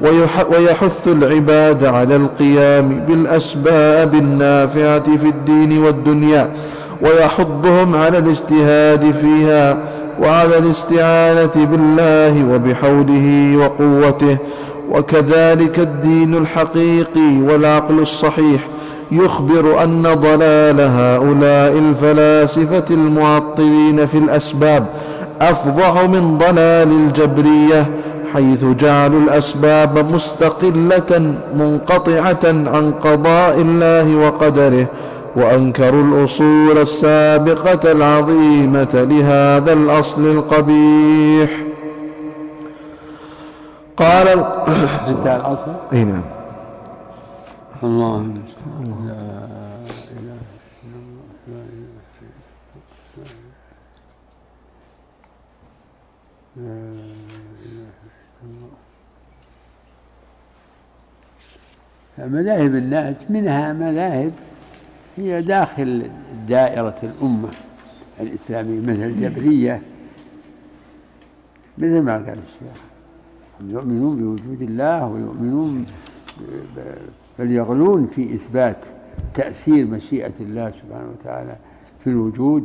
ويحث العباد على القيام بالأسباب النافعة في الدين والدنيا، ويحضهم على الاجتهاد فيها وعلى الاستعانة بالله وبحوله وقوته. وكذلك الدين الحقيقي والعقل الصحيح يخبر أن ضلال هؤلاء الفلاسفة المعطلين في الأسباب أفظع من ضلال الجبرية، حيث جعلوا الأسباب مستقلة منقطعة عن قضاء الله وقدره، وأنكروا الأصول السابقة العظيمة لهذا الأصل القبيح. قال انتهى الأصل. اي نعم. الله لا إله إلا الله لا إله إلا الله. مذاهب الناس منها مذاهب هي داخل دائرة الأمة الإسلامية، مثل الجبرية، مثل ما قال الشيخ، يؤمنون بوجود الله ويؤمنون بل يغلون في إثبات تأثير مشيئة الله سبحانه وتعالى في الوجود،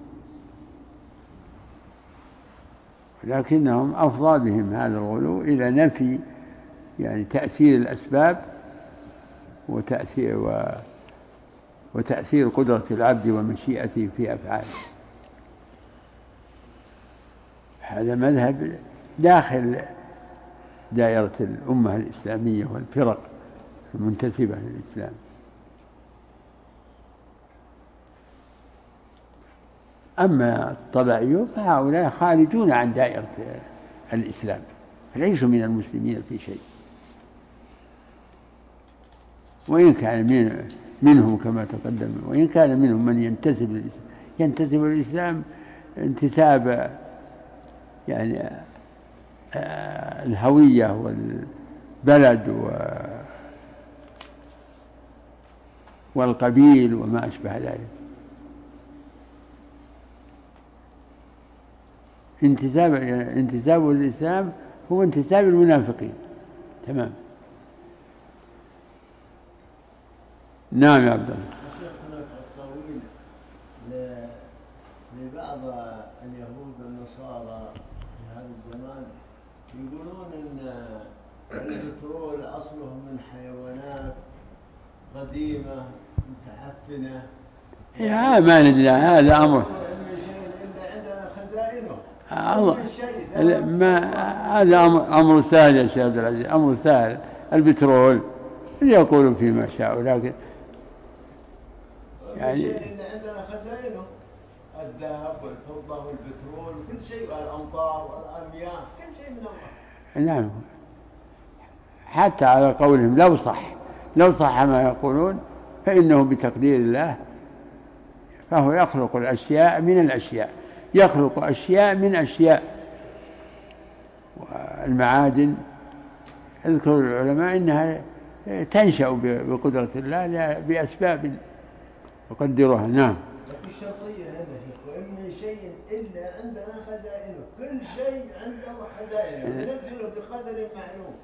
لكنهم أفضى بهم هذا الغلو إلى نفي يعني تأثير الأسباب وتأثير, و وتأثير قدرة العبد ومشيئته في أفعاله. هذا مذهب داخل دائرة الأمة الإسلامية والفرق المنتسبة للإسلام. أما الطبعيون فهؤلاء خارجون عن دائرة الإسلام، ليسوا من المسلمين في شيء، وإن كان من منهم كما تقدم، وإن كان منهم من ينتسب للإسلام ينتسب للإسلام انتساب يعني الهوية والبلد والقبيل وما أشبه ذلك. انتساب انتساب الإسلام هو انتساب المنافقين. تمام. نعم يا عبد الله. هناك أقاويل لبعض اليهود والنصارى في هذا الزمان يقولون ان البترول اصله من حيوانات قديمه متحفنه. يا ما ندري هذا امر. عندنا خزائنه. الله ما هذا امر امر سهل يا شيخ عبد العزيز، امر سهل. البترول يقولون فيما شاءوا، لكن يعني عندنا خزائنه الذهب والفضة والبترول وكل شيء، والأمطار والمياه كل شيء من الله. نعم. حتى على قولهم لو صح لو صح ما يقولون فإنه بتقدير الله، فهو يخلق الأشياء من الأشياء، يخلق أشياء من أشياء. والمعادن يذكر العلماء إنها تنشأ بقدرة الله بأسباب يقدرها. نعم. الشرطية هنا شيخ، وإن من شيء إلا عندنا خزائنه، كل شيء عنده خزائنه وننزله بقدر معلوم.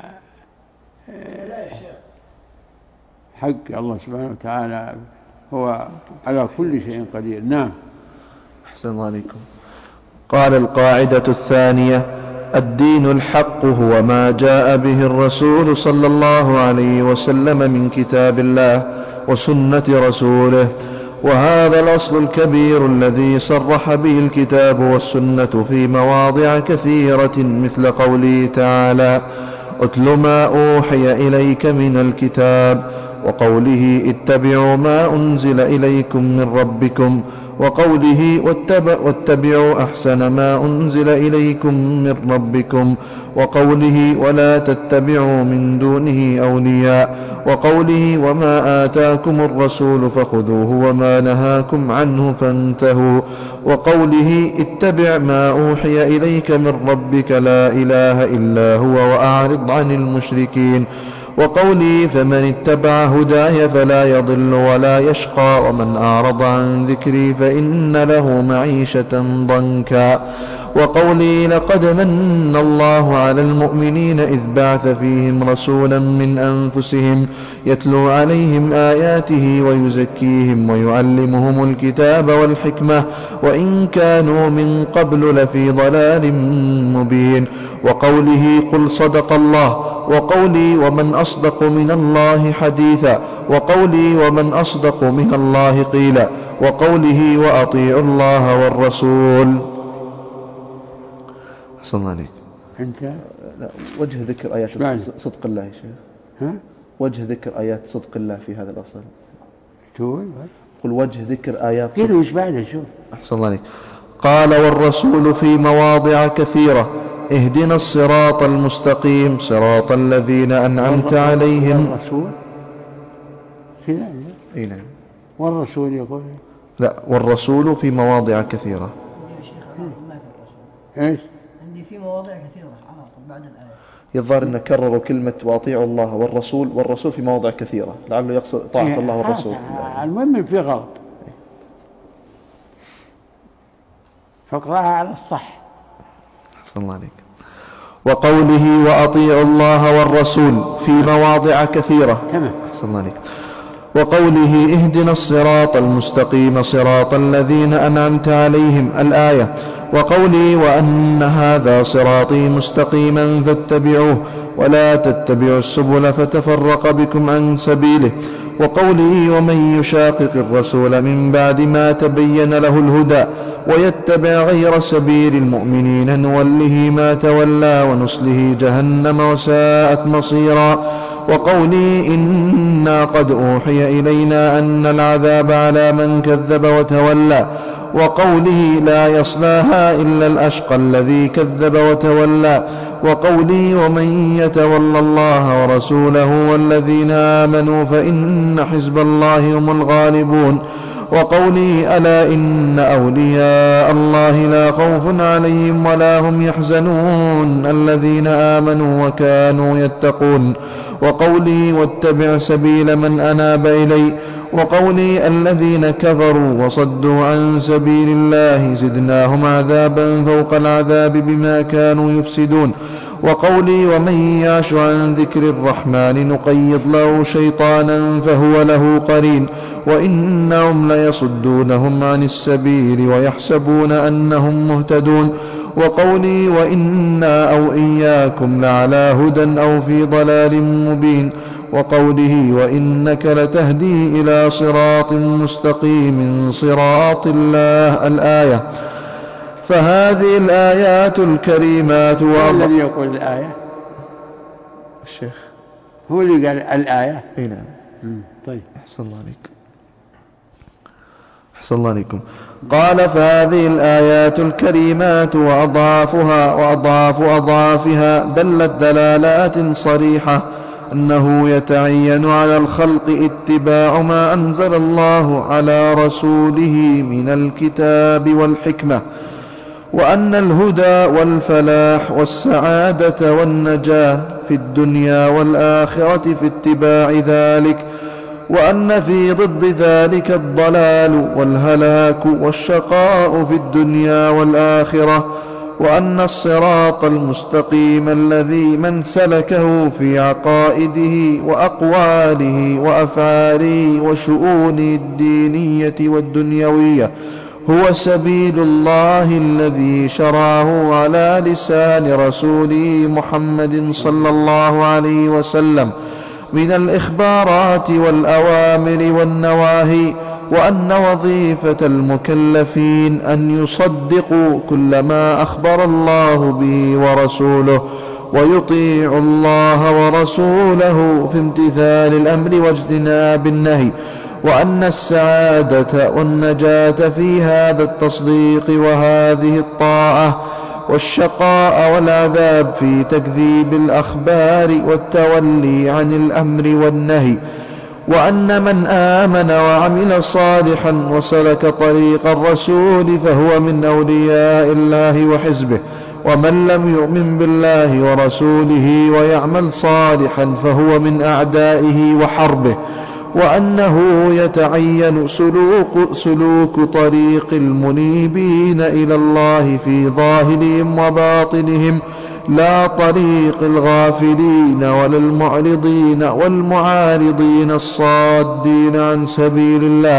لا يا شيخ. حق الله سبحانه وتعالى هو على كل شيء قدير. نعم. أحسن الله عليكم. قال القاعدة الثانية: الدين الحق هو ما جاء به الرسول صلى الله عليه وسلم من كتاب الله وسنة رسوله، وهذا الأصل الكبير الذي صرح به الكتاب والسنة في مواضع كثيرة، مثل قوله تعالى: أتل ما أوحي إليك من الكتاب، وقوله: اتبعوا ما أنزل إليكم من ربكم، وقوله: واتبعوا أحسن ما أنزل إليكم من ربكم، وقوله: ولا تتبعوا من دونه أولياء، وقوله: وما آتاكم الرسول فخذوه وما نهاكم عنه فانتهوا، وقوله: اتبع ما أوحي إليك من ربك لا إله إلا هو وأعرض عن المشركين، وقوله: فمن اتبع هداي فلا يضل ولا يشقى، ومن أعرض عن ذكري فإن له معيشة ضنكا، وقوله: لقد من الله على المؤمنين إذ بعث فيهم رسولا من أنفسهم يتلو عليهم آياته ويزكيهم ويعلمهم الكتاب والحكمة وإن كانوا من قبل لفي ضلال مبين، وقوله: قل صدق الله، وقولي: ومن أصدق من الله حديثا، وقولي: ومن أصدق من الله قيلا، وقوله: وأطيعوا الله والرسول. أحسن الله عليك. أنت لا، وجه ذكر آيات صدق الله يا شيخ. ها؟ وجه ذكر آيات صدق الله في هذا الأصل. تقول قل وجه ذكر آيات صدق. وش بعده؟ شوف. أحسن الله عليك. قال: والرسول في مواضع كثيرة: اهدنا الصراط المستقيم صراط الذين أنعمت عليهم. والرسول كذا. إيه نعم. والرسول يقول لا، والرسول في مواضع كثيرة. ايش؟ عندي في مواضع كثيرة على طول بعد الآية. يظهر أن كرروا كلمة وأطيعوا الله والرسول، والرسول في مواضع كثيرة، لعله يقصد طاعة إيه الله والرسول. المهم في غلط، فاقرأها على الصح. أحسن الله عليك. وقوله: وأطيعوا الله والرسول في مواضع كثيرة. تمام. أحسن الله عليك. وقوله: اهدنا الصراط المستقيم صراط الذين أنعمت عليهم، الآية. وقوله: وأن هذا صراطي مستقيما فاتبعوه ولا تتبعوا السبل فتفرق بكم عن سبيله. وقوله: ومن يشاقق الرسول من بعد ما تبين له الهدى ويتبع غير سبيل المؤمنين نوله ما تولى ونصله جهنم وساءت مصيرا. وقوله: إنا قد أوحي إلينا أن العذاب على من كذب وتولى. وقوله: لا يصلاها إلا الأشقى الذي كذب وتولى. وقوله: ومن يتول الله ورسوله والذين آمنوا فإن حزب الله هم الغالبون. وقوله: ألا إن أولياء الله لا خوف عليهم ولا هم يحزنون الذين آمنوا وكانوا يتقون. وقوله: واتبع سبيل من أناب إلي. وقولي الذين كفروا وصدوا عن سبيل الله زدناهم عذابا فوق العذاب بما كانوا يفسدون. وقولي ومن يعش عن ذكر الرحمن نقيض له شيطانا فهو له قرين وإنهم ليصدونهم عن السبيل ويحسبون أنهم مهتدون. وقولي وإنا أو إياكم لعلى هدى أو في ضلال مبين. وقوله وإنك لتهدي إلى صراط مستقيم صراط الله الآية. فهذه الآيات الكريمات هو الذي يقول الآية الشيخ هو اللي قال الآية. اي نعم. طيب أحسن الله عليكم أحسن الله عليكم. قال فهذه الآيات الكريمات وأضعافها وأضعاف أضعافها دلت دلالات صريحة أنه يتعين على الخلق اتباع ما أنزل الله على رسوله من الكتاب والحكمة، وأن الهدى والفلاح والسعادة والنجاة في الدنيا والآخرة في اتباع ذلك، وأن في ضد ذلك الضلال والهلاك والشقاء في الدنيا والآخرة، وأن الصراط المستقيم الذي من سلكه في عقائده وأقواله وأفعاله وشؤونه الدينية والدنيوية هو سبيل الله الذي شرعه على لسان رسوله محمد صلى الله عليه وسلم من الإخبارات والأوامر والنواهي، وأن وظيفة المكلفين أن يصدقوا كل ما أخبر الله به ورسوله ويطيعوا الله ورسوله في امتثال الأمر واجتناب النهي، وأن السعادة والنجاة في هذا التصديق وهذه الطاعة، والشقاء والعذاب في تكذيب الأخبار والتولي عن الأمر والنهي، وأن من آمن وعمل صالحا وسلك طريق الرسول فهو من أولياء الله وحزبه، ومن لم يؤمن بالله ورسوله ويعمل صالحا فهو من أعدائه وحربه، وأنه يتعين سلوك, سلوك طريق المنيبين إلى الله في ظاهرهم وباطنهم، لا طريق الغافلين ولا المعرضين والمعارضين الصادين عن سبيل الله.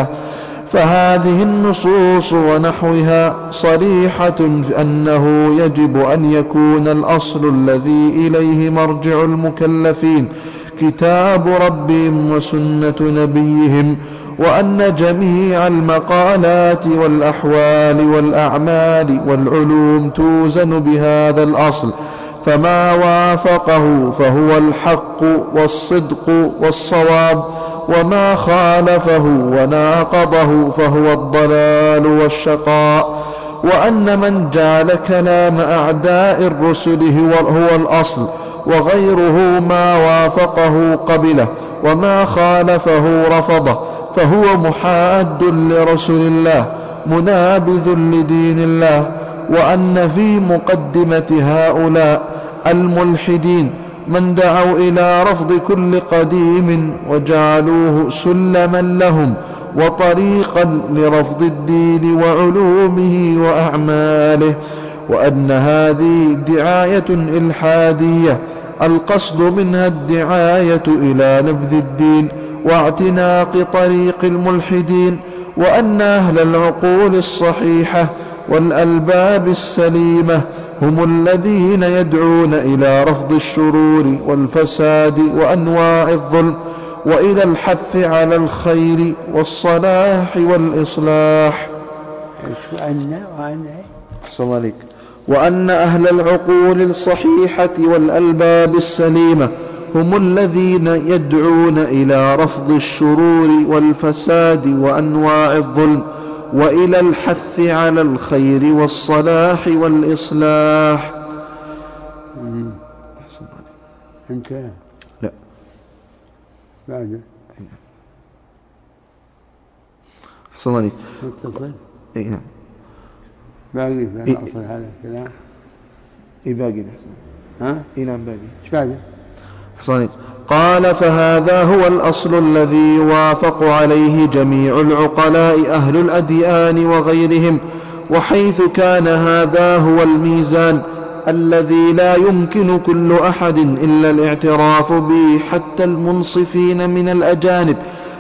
فهذه النصوص ونحوها صريحة في أنه يجب أن يكون الأصل الذي إليه مرجع المكلفين كتاب ربهم وسنة نبيهم، وأن جميع المقالات والأحوال والأعمال والعلوم توزن بهذا الأصل، فما وافقه فهو الحق والصدق والصواب، وما خالفه وناقضه فهو الضلال والشقاء، وأن من جعل كلام أعداء الرسل هو الأصل وغيره ما وافقه قبله وما خالفه رفضه فهو محاد لرسول الله منابذ لدين الله، وأن في مقدمة هؤلاء الملحدين من دعوا إلى رفض كل قديم وجعلوه سلما لهم وطريقا لرفض الدين وعلومه وأعماله، وأن هذه دعاية إلحادية القصد منها الدعاية إلى نبذ الدين واعتناق طريق الملحدين، وأن أهل العقول الصحيحة والألباب السليمة هم الذين يدعون إلى رفض الشرور والفساد وأنواع الظلم وإلى الحث على الخير والصلاح والإصلاح. وأن وأن أحسن الله عليك. وأن أهل العقول الصحيحة والألباب السليمة هم الذين يدعون إلى رفض الشرور والفساد وأنواع الظلم وإلى الحث على الخير والصلاح والإصلاح. أحسن عليك. أنت لا بعد أحسن عليك. متصل إيه نعم باقي في إيه أصل هذا الكلام. إيه باقي. ها؟ إيه نعم باقي. إيش باقي؟ أحسن عليك. قال: فهذا هو الأصل الذي يوافق عليه جميع العقلاء أهل الأديان وغيرهم، وحيث كان هذا هو الميزان الذي لا يمكن كل أحد إلا الاعتراف به حتى المنصفين من الأجانب،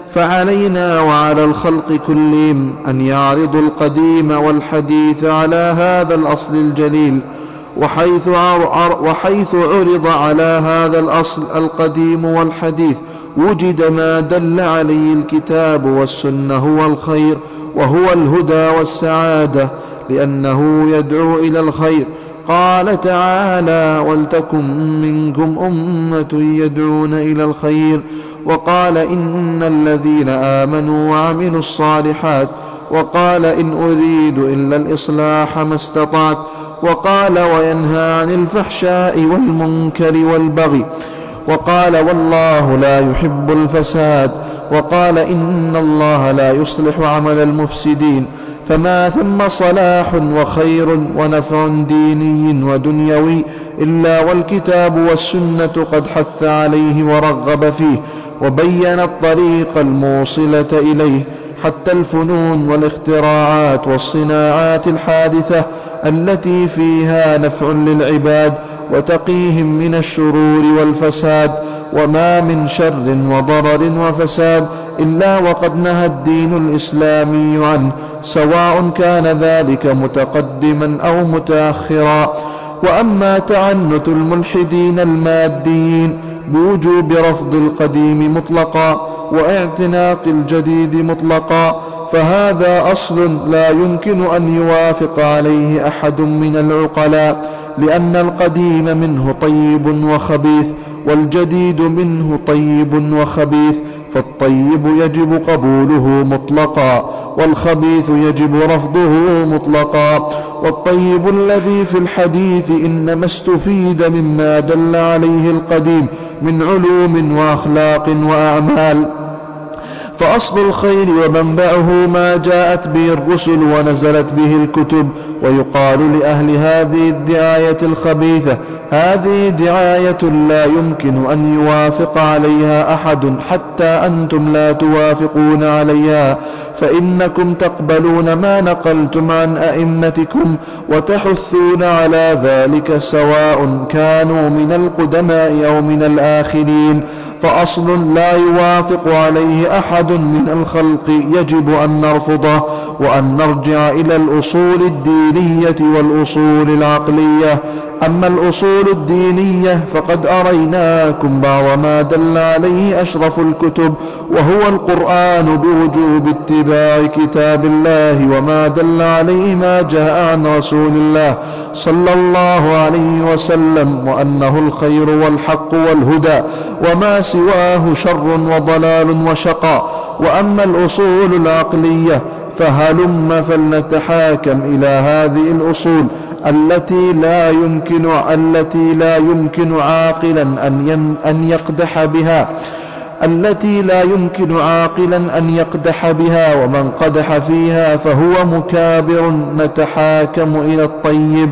فعلينا وعلى الخلق كلهم أن يعرضوا القديم والحديث على هذا الأصل الجليل. وحيث, عر وحيث عرض على هذا الأصل القديم والحديث وجد ما دل عليه الكتاب والسنة هو الخير وهو الهدى والسعادة، لأنه يدعو إلى الخير. قال تعالى: ولتكن منكم أمة يدعون إلى الخير. وقال: إن الذين آمنوا وعملوا الصالحات. وقال: إن أريد إلا الإصلاح ما استطعت. وقال: وينهى عن الفحشاء والمنكر والبغي. وقال: والله لا يحب الفساد. وقال: إن الله لا يصلح عمل المفسدين. فما ثم صلاح وخير ونفع ديني ودنيوي إلا والكتاب والسنة قد حث عليه ورغب فيه وبين الطريق الموصلة إليه، حتى الفنون والاختراعات والصناعات الحادثة التي فيها نفع للعباد وتقيهم من الشرور والفساد. وما من شر وضرر وفساد إلا وقد نهى الدين الإسلامي عنه، سواء كان ذلك متقدما أو متأخرا. وأما تعنت الملحدين الماديين بوجوب رفض القديم مطلقا واعتناق الجديد مطلقا، فهذا أصل لا يمكن أن يوافق عليه أحد من العقلاء، لأن القديم منه طيب وخبيث والجديد منه طيب وخبيث، فالطيب يجب قبوله مطلقا والخبيث يجب رفضه مطلقا. والطيب الذي في الحديث إنما استفيد مما دل عليه القديم من علوم وأخلاق وأعمال، فأصل الخير ومنبعه ما جاءت به الرسل ونزلت به الكتب. ويقال لأهل هذه الدعاية الخبيثة: هذه دعاية لا يمكن أن يوافق عليها أحد حتى أنتم لا توافقون عليها، فإنكم تقبلون ما نقلتم عن أئمتكم وتحثون على ذلك، سواء كانوا من القدماء أو من الآخرين. فأصل لا يوافق عليه أحد من الخلق يجب أن نرفضه، وأن نرجع إلى الأصول الدينية والأصول العقلية. أما الأصول الدينية فقد أريناكم بعض ما دل عليه أشرف الكتب، وهو القرآن بوجوب اتباع كتاب الله، وما دل عليه ما جاء عن رسول الله صلى الله عليه وسلم، وأنه الخير والحق والهدى، وما سواه شر وضلال وشقاء. وأما الأصول العقلية فهلم فلنتحاكم إلى هذه الأصول التي لا يمكن التي لا يمكن عاقلا أن أن يقدح بها التي لا يمكن عاقلا أن يقدح بها، ومن قدح فيها فهو مكابر. نتحاكم إلى الطيب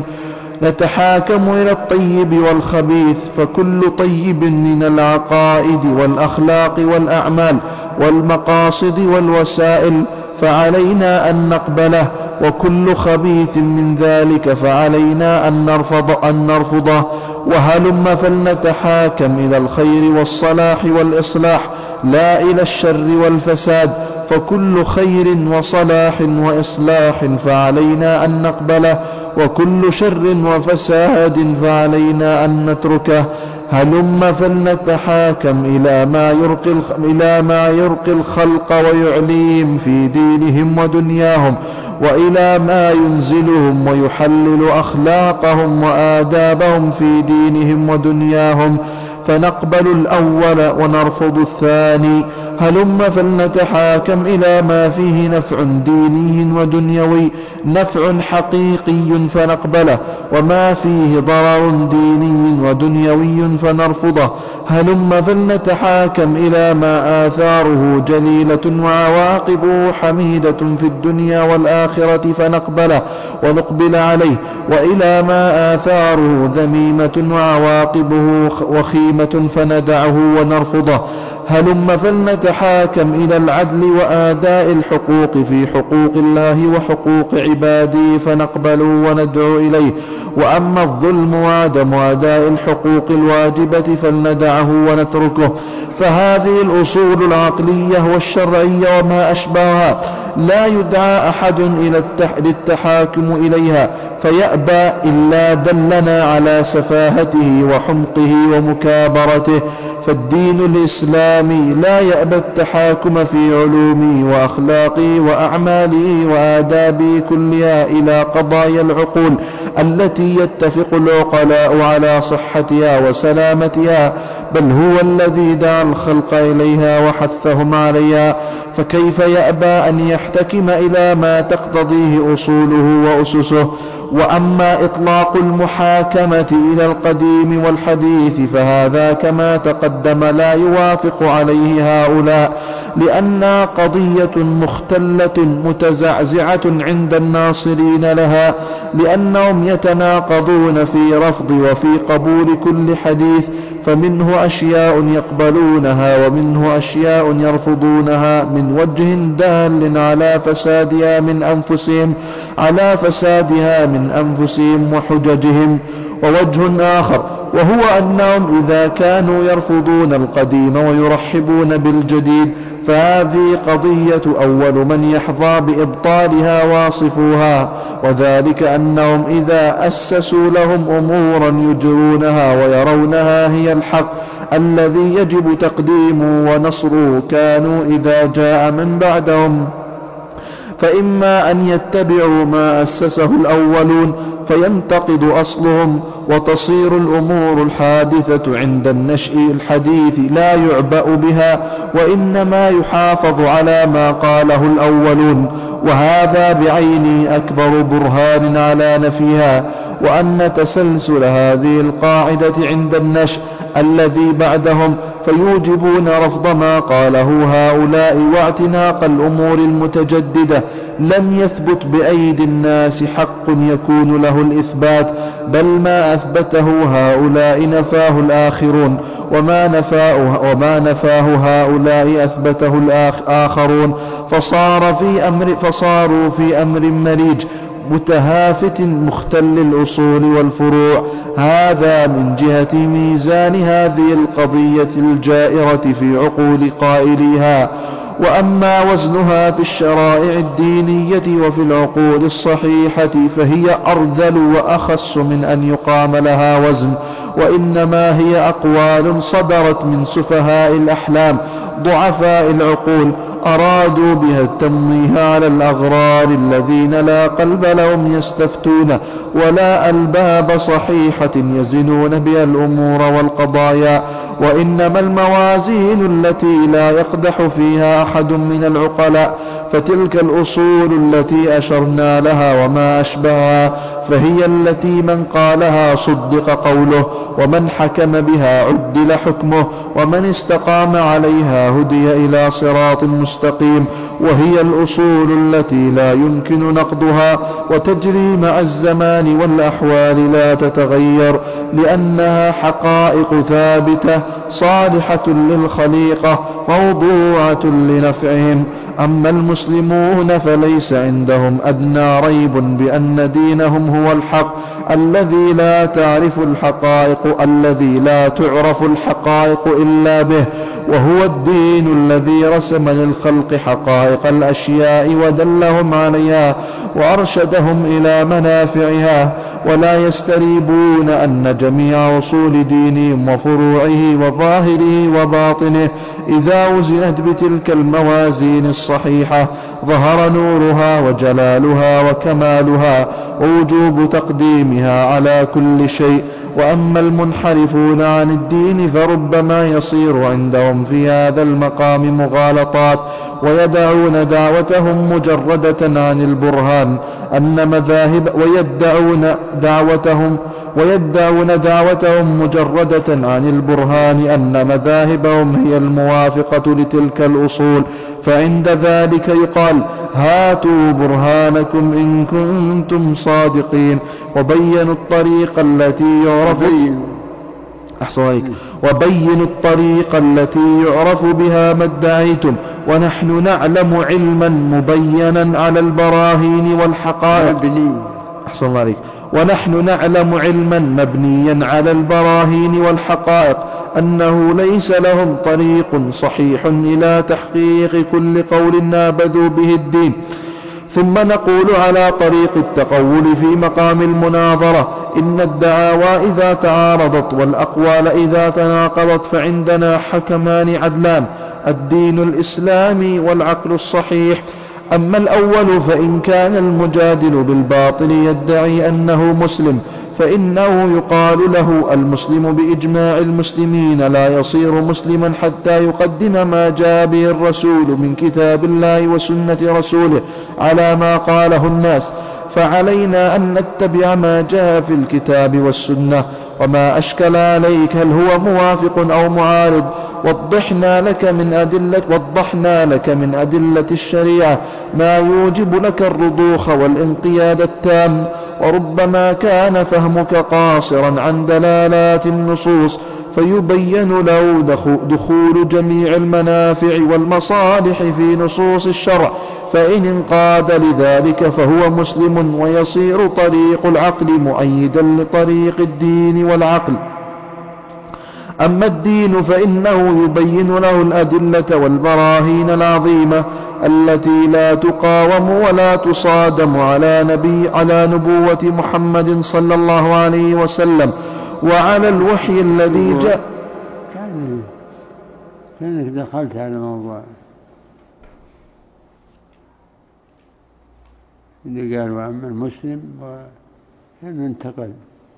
نتحاكم إلى الطيب والخبيث، فكل طيب من العقائد والأخلاق والأعمال والمقاصد والوسائل فعلينا أن نقبله، وكل خبيث من ذلك فعلينا أن نرفض أن نرفضه. وهلم فلنتحاكم إلى الخير والصلاح والإصلاح لا إلى الشر والفساد، فكل خير وصلاح وإصلاح فعلينا أن نقبله، وكل شر وفساد فعلينا أن نتركه. هلم فلنتحاكم إلى ما يرقي إلى ما يرقي الخلق ويعليهم في دينهم ودنياهم، وإلى ما ينزلهم ويحلل أخلاقهم وآدابهم في دينهم ودنياهم، فنقبل الأول ونرفض الثاني. هلم فلنتحاكم إلى ما فيه نفع ديني ودنيوي، نفع حقيقي فنقبله، وما فيه ضرر ديني ودنيوي فنرفضه. هلم فلنتحاكم إلى ما آثاره جليلة وعواقبه حميدة في الدنيا والآخرة فنقبله ونقبل عليه، وإلى ما آثاره ذميمة وعواقبه وخيمة فندعه ونرفضه. هلم فلنتحاكم إلى العدل وآداء الحقوق في حقوق الله وحقوق عباده فنقبل وندعو إليه، وأما الظلم وعدم أداء الحقوق الواجبة فلندعه ونتركه. فهذه الأصول العقلية والشرعية وما أشبهها لا يدعى أحد إلى التحاكم إليها فيأبى إلا دلنا على سفاهته وحمقه ومكابرته. فالدين الإسلامي لا يأبى التحاكم في علومه وأخلاقه وأعماله وآدابه كلها إلى قضايا العقول التي يتفق العقلاء على صحتها وسلامتها، بل هو الذي دعا الخلق إليها وحثهم عليها، فكيف يأبى أن يحتكم إلى ما تقتضيه أصوله وأسسه؟ وأما إطلاق المحاكمة إلى القديم والحديث فهذا كما تقدم لا يوافق عليه هؤلاء، لأنها قضية مختلة متزعزعة عند الناصرين لها، لأنهم يتناقضون في رفض وفي قبول كل حديث، فمنه أشياء يقبلونها ومنه أشياء يرفضونها من وجه دال على فسادها من أنفسهم على فسادها من أنفسهم وحججهم. ووجه آخر وهو أنهم إذا كانوا يرفضون القديم ويرحبون بالجديد فهذه قضية أول من يحظى بإبطالها واصفوها، وذلك أنهم إذا أسسوا لهم أمورا يجرونها ويرونها هي الحق الذي يجب تقديمه ونصره، كانوا إذا جاء من بعدهم فإما أن يتبعوا ما أسسه الأولون فينتقد أصلهم، وتصير الأمور الحادثة عند النشء الحديث لا يعبأ بها، وإنما يحافظ على ما قاله الأولون، وهذا بعينه أكبر برهان على نفيها. وأن تسلسل هذه القاعدة عند النشء الذي بعدهم فيوجبون رفض ما قاله هؤلاء واعتناق الأمور المتجددة لم يثبت بأيدي الناس حق يكون له الإثبات، بل ما أثبته هؤلاء نفاه الآخرون، وما نفاه, وما نفاه هؤلاء أثبته الآخرون، فصار في أمر فصاروا في أمر مريج متهافت مختل الأصول والفروع. هذا من جهة ميزان هذه القضية الجائرة في عقول قائليها. وأما وزنها في الشرائع الدينية وفي العقول الصحيحة فهي أرذل وأخص من أن يقام لها وزن، وإنما هي أقوال صدرت من سفهاء الأحلام ضعفاء العقول أرادوا بها التمويه على الأغرار الذين لا قلب لهم يستفتون ولا ألباب صحيحة يزنون بها الأمور والقضايا، وإنما الموازين التي لا يقدح فيها أحد من العقلاء، فتلك الأصول التي أشرنا لها وما أشبهها فهي التي من قالها صدق قوله، ومن حكم بها عدل حكمه، ومن استقام عليها هدي إلى صراط مستقيم، وهي الأصول التي لا يمكن نقضها وتجري مع الزمان والأحوال لا تتغير، لأنها حقائق ثابتة صالحة للخليقة موضوعة لنفعهم. أما المسلمون فليس عندهم أدنى ريب بأن دينهم هو الحق الذي لا تعرف الحقائق الذي لا تعرف الحقائق إلا به، وهو الدين الذي رسم للخلق حقائق الأشياء ودلهم عليها وأرشدهم إلى منافعها، ولا يستريبون أن جميع أصول دينهم وفروعه وظاهره وباطنه إذا وزنت بتلك الموازين الصحيحة ظهر نورها وجلالها وكمالها ووجوب تقديمها على كل شيء، وأما المنحرفون عن الدين فربما يصير عندهم في هذا المقام مغالطات، ويدعون دعوتهم مجردة عن البرهان أن مذاهب ويدعون دعوتهم ويدعون دعوتهم مجردة عن البرهان أن مذاهبهم هي الموافقة لتلك الأصول، فعند ذلك يقال هاتوا برهانكم إن كنتم صادقين، وبينوا الطريق التي يعرف أحصائك وبينوا الطريق التي يعرف بها ما ادعيتم، ونحن نعلم علما مبينا على البراهين والحقائق أحسن الله عليك ونحن نعلم علما مبنيا على البراهين والحقائق أنه ليس لهم طريق صحيح إلى تحقيق كل قول نابذوا به الدين. ثم نقول على طريق التقول في مقام المناظرة إن الدعاوى إذا تعارضت والأقوال إذا تناقضت فعندنا حكمان عدلان، الدين الإسلامي والعقل الصحيح. أما الأول فإن كان المجادل بالباطل يدعي أنه مسلم فإنه يقال له المسلم بإجماع المسلمين لا يصير مسلما حتى يقدم ما جاء به الرسول من كتاب الله وسنة رسوله على ما قاله الناس، فعلينا أن نتبع ما جاء في الكتاب والسنة. وما أشكل عليك هل هو موافق أو معارض وضحنا لك من أدلة وضحنا لك من أدلة الشريعة ما يوجب لك الرضوخ والانقياد التام، وربما كان فهمك قاصرا عن دلالات النصوص فيبين له دخول جميع المنافع والمصالح في نصوص الشرع، فإن انقاد لذلك فهو مسلم ويصير طريق العقل مؤيدا لطريق الدين والعقل. أما الدين فإنه يبين له الأدلة والبراهين العظيمة التي لا تقاوم ولا تصادم على نبي على نبوة محمد صلى الله عليه وسلم وعلى الوحي الذي جاء. كأنك دخلت على موضوع اللي قال وأما المسلم وننتقل.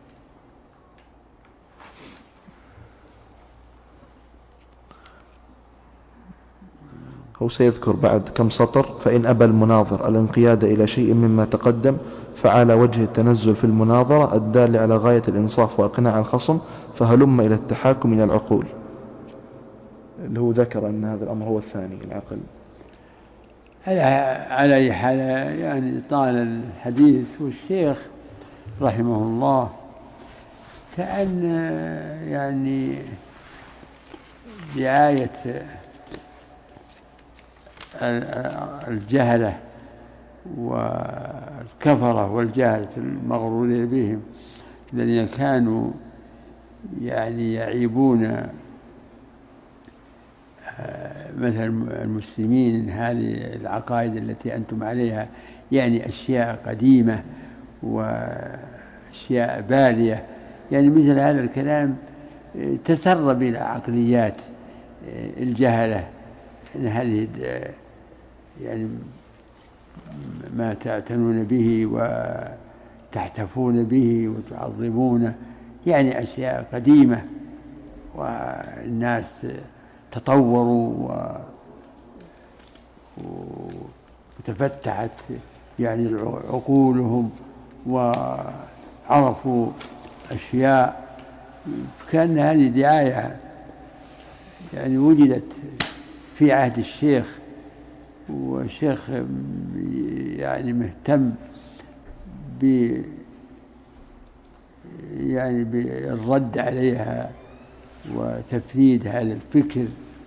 هو سيذكر بعد كم سطر فإن أبى المناظر الانقياد إلى شيء مما تقدم فعلى وجه التنزل في المناظرة الدال على غاية الإنصاف وإقناع الخصم فهلم إلى التحاكم إلى العقول، اللي هو ذكر أن هذا الأمر هو الثاني العقل. على أي حال يعني طال الحديث، والشيخ رحمه الله كأن يعني رعاية الجهلة والكفرة والجهلة المغرورين بهم الذين كانوا يعني يعيبون مثل المسلمين هذه العقائد التي أنتم عليها، يعني أشياء قديمة وأشياء بالية، يعني مثل هذا الكلام تسرب إلى عقليات الجهلة إن هذه يعني ما تعتنون به وتحتفون به وتعظمونه، يعني أشياء قديمة والناس تطوروا وتفتحت يعني عقولهم وعرفوا أشياء. كان هذه دعاية يعني وجدت في عهد الشيخ، والشيخ يعني مهتم ب يعني بالرد عليها وتفريد هذا الفكر.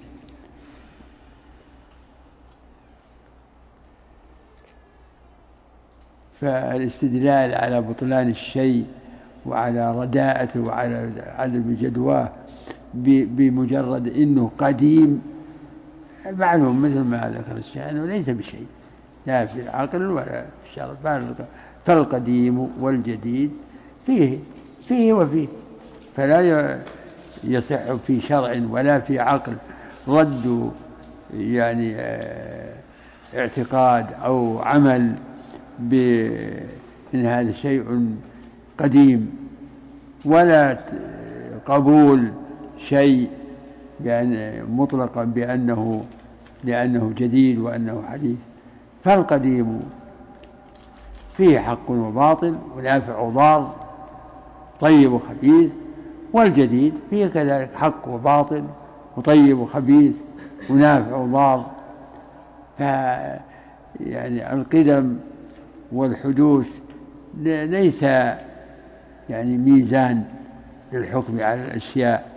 فالاستدلال على بطلان الشيء وعلى رداءته وعلى عدم جدواه بمجرد انه قديم معلوم مثل ما ذكر الشيخ انه ليس بشيء لا في العقل ولا في الشرع، فالقديم والجديد فيه فيه وفيه، فلا يصح في شرع ولا في عقل رد يعني اعتقاد أو عمل بأن هذا شيء قديم ولا قبول شيء يعني مطلقا بأنه لأنه جديد وأنه حديث. فالقديم فيه حق وباطل ونافع وضار، طيب وخبيث، والجديد فيه كذلك حق وباطل وطيب وخبيث ونافع وضار. ف يعني القدم والحدوث ليس يعني ميزان للحكم على الأشياء.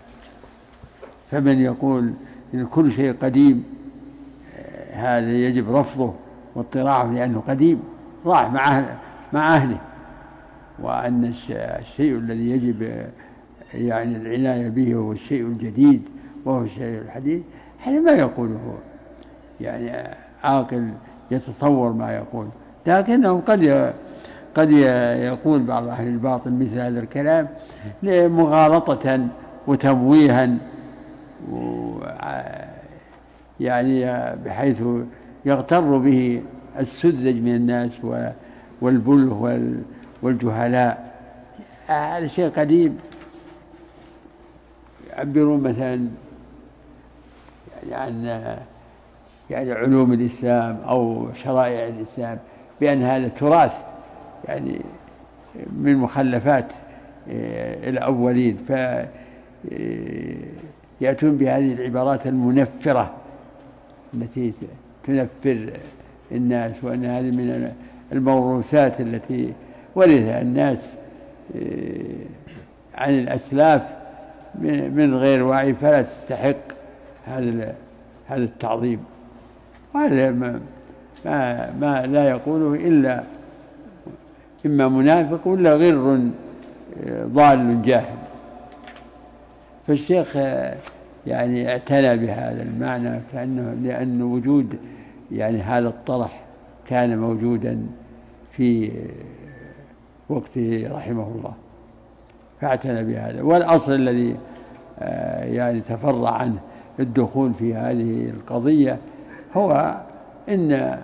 فمن يقول إن كل شيء قديم هذا يجب رفضه واضطراعه لأنه قديم، راح مع أهله, مع أهله. وأن الشيء الذي يجب يعني العناية به هو الشيء الجديد وهو الشيء الحديث، هذا ما يقوله يعني عاقل يتصور ما يقول. لكنه قد قد يقول بعض أهل الباطل مثل هذا الكلام مغالطة وتمويها، يعني بحيث يغتر به السذج من الناس والبله والجهلاء. هذا شيء قديم. يعبرون مثلا يعني عن يعني علوم الإسلام أو شرائع الإسلام بأن هذا تراث يعني من مخلفات الأولين، فيأتون بهذه العبارات المنفرة التي تنفر الناس، وأن هذه من الموروثات التي ورثها الناس عن الأسلاف من غير وعي، فلا تستحق هذا هذا التعظيم. وهذا ما, ما, ما لا يقوله إلا إما منافق ولا غر ضال جاهل. فالشيخ يعني اعتنى بهذا المعنى كأنه لأن وجود يعني هذا الطرح كان موجودا في وقته رحمه الله، فاعتنى بهذا. والأصل الذي يعني تفرع عنه الدخول في هذه القضية هو إن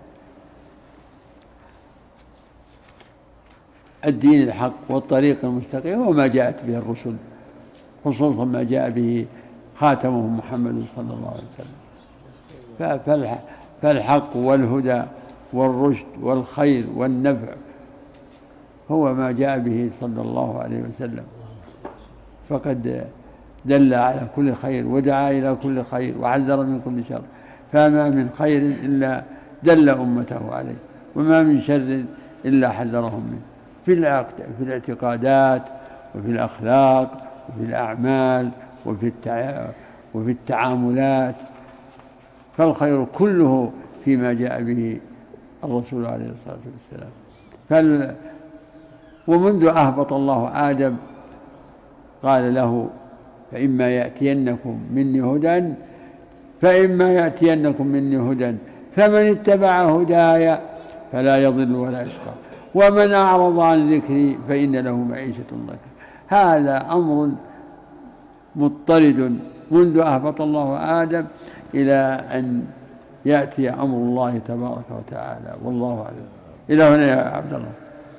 الدين الحق والطريق المستقيم هو ما جاءت به الرسل، خصوصا ما جاء به خاتمهم محمد صلى الله عليه وسلم. فالحق والهدى والرشد والخير والنفع هو ما جاء به صلى الله عليه وسلم، فقد دل على كل خير ودعا إلى كل خير وحذر من كل شر، فما من خير إلا دل أمته عليه، وما من شر إلا حذرهم منه في الاعتقادات وفي الأخلاق وفي الأعمال وفي وفي التعاملات. فالخير كله فيما جاء به الرسول عليه الصلاة والسلام. فال ومنذ أهبط الله آدم قال له فإما يأتينكم مني هدى فإما يأتينكم مني هدى فمن اتبع هدايا فلا يضل ولا يشقى ومن أعرض عن ذكري فإن له معيشة ضنكا. هذا أمر مضطرد منذ أهبط الله آدم إلى أن يأتي أمر الله تبارك وتعالى، والله أعلم. إلى هنا يا عبد الله.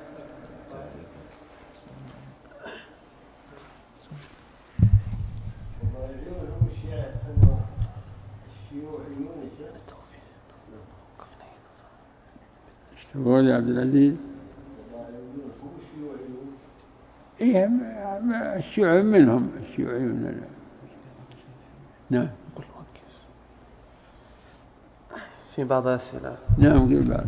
تقول يا عبد العزيز؟ إيه الشيوعي منهم، الشيوعيون. نعم. في بعض الأسئلة. نعم في بعض.